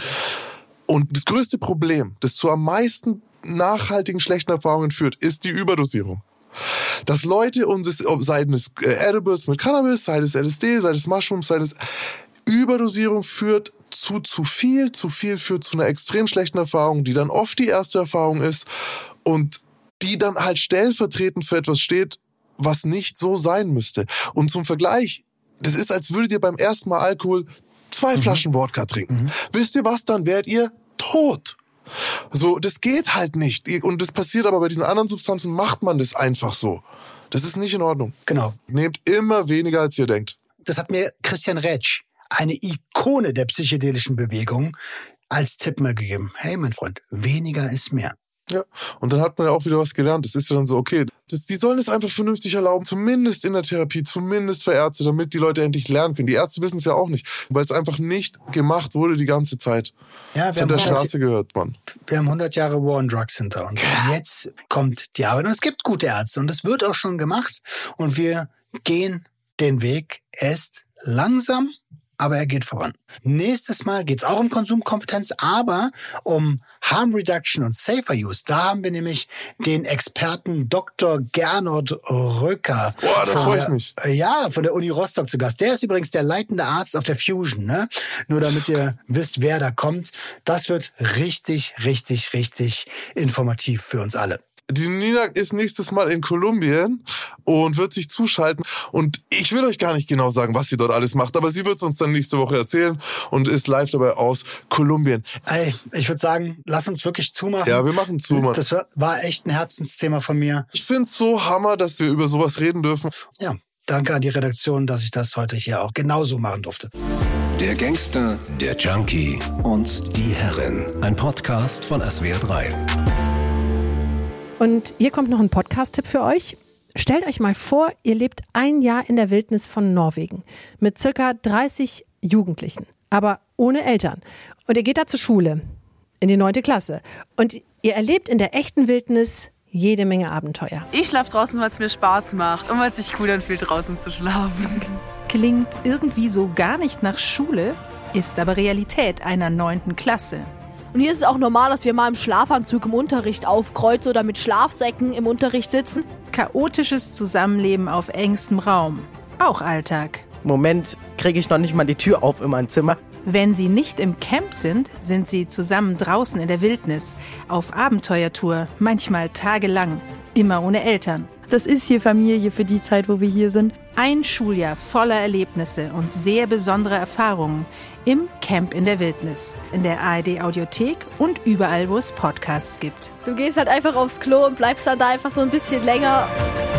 Und das größte Problem, das zu am meisten nachhaltigen schlechten Erfahrungen führt, ist die Überdosierung. Dass Leute uns, sei es Edibles mit Cannabis, sei es L S D, sei es Mushrooms, sei es Überdosierung führt zu zu viel, zu viel führt zu einer extrem schlechten Erfahrung, die dann oft die erste Erfahrung ist und die dann halt stellvertretend für etwas steht, was nicht so sein müsste. Und zum Vergleich, das ist, als würdet ihr beim ersten Mal Alkohol zwei mhm. Flaschen Wodka trinken. Mhm. Wisst ihr was, dann wärt ihr tot. So, das geht halt nicht. Und das passiert aber bei diesen anderen Substanzen, macht man das einfach so. Das ist nicht in Ordnung. Genau. Nehmt immer weniger, als ihr denkt. Das hat mir Christian Rätsch, eine Ikone der psychedelischen Bewegung, als Tipp mal gegeben. Hey, mein Freund, weniger ist mehr. Ja, und dann hat man ja auch wieder was gelernt. Das ist ja dann so, okay, das, die sollen es einfach vernünftig erlauben, zumindest in der Therapie, zumindest für Ärzte, damit die Leute endlich lernen können. Die Ärzte wissen es ja auch nicht, weil es einfach nicht gemacht wurde die ganze Zeit. Ja, das hat der Straße gehört, Mann. Wir haben hundert Jahre War on Drugs hinter uns. Und jetzt kommt die Arbeit. Und es gibt gute Ärzte und es wird auch schon gemacht. Und wir gehen den Weg. Er ist langsam, aber er geht voran. Nächstes Mal geht es auch um Konsumkompetenz, aber um Harm Reduction und Safer Use. Da haben wir nämlich den Experten Doktor Gernot Röcker. Boah, da freue ich mich. Ja, von der Uni Rostock zu Gast. Der ist übrigens der leitende Arzt auf der Fusion, ne? Nur damit ihr wisst, wer da kommt. Das wird richtig, richtig, richtig informativ für uns alle. Die Nina ist nächstes Mal in Kolumbien und wird sich zuschalten. Und ich will euch gar nicht genau sagen, was sie dort alles macht, aber sie wird es uns dann nächste Woche erzählen und ist live dabei aus Kolumbien. Ey, ich würde sagen, lass uns wirklich zumachen. Ja, wir machen zu, Mann. Das war echt ein Herzensthema von mir. Ich find's so Hammer, dass wir über sowas reden dürfen. Ja, danke an die Redaktion, dass ich das heute hier auch genauso machen durfte. Der Gangster, der Junkie und die Herrin. Ein Podcast von S W R drei. Und hier kommt noch ein Podcast-Tipp für euch. Stellt euch mal vor, ihr lebt ein Jahr in der Wildnis von Norwegen mit circa dreißig Jugendlichen, aber ohne Eltern. Und ihr geht da zur Schule, in die neunte Klasse. Und ihr erlebt in der echten Wildnis jede Menge Abenteuer. Ich schlafe draußen, weil es mir Spaß macht und weil es sich cool anfühlt, draußen zu schlafen. Klingt irgendwie so gar nicht nach Schule, ist aber Realität einer neunten Klasse. Und hier ist es auch normal, dass wir mal im Schlafanzug im Unterricht aufkreuzen oder mit Schlafsäcken im Unterricht sitzen. Chaotisches Zusammenleben auf engstem Raum. Auch Alltag. Im Moment kriege ich noch nicht mal die Tür auf in mein Zimmer. Wenn sie nicht im Camp sind, sind sie zusammen draußen in der Wildnis. Auf Abenteuertour, manchmal tagelang. Immer ohne Eltern. Das ist hier Familie für die Zeit, wo wir hier sind. Ein Schuljahr voller Erlebnisse und sehr besondere Erfahrungen im Camp in der Wildnis, in der A R D-Audiothek und überall, wo es Podcasts gibt. Du gehst halt einfach aufs Klo und bleibst dann da einfach so ein bisschen länger.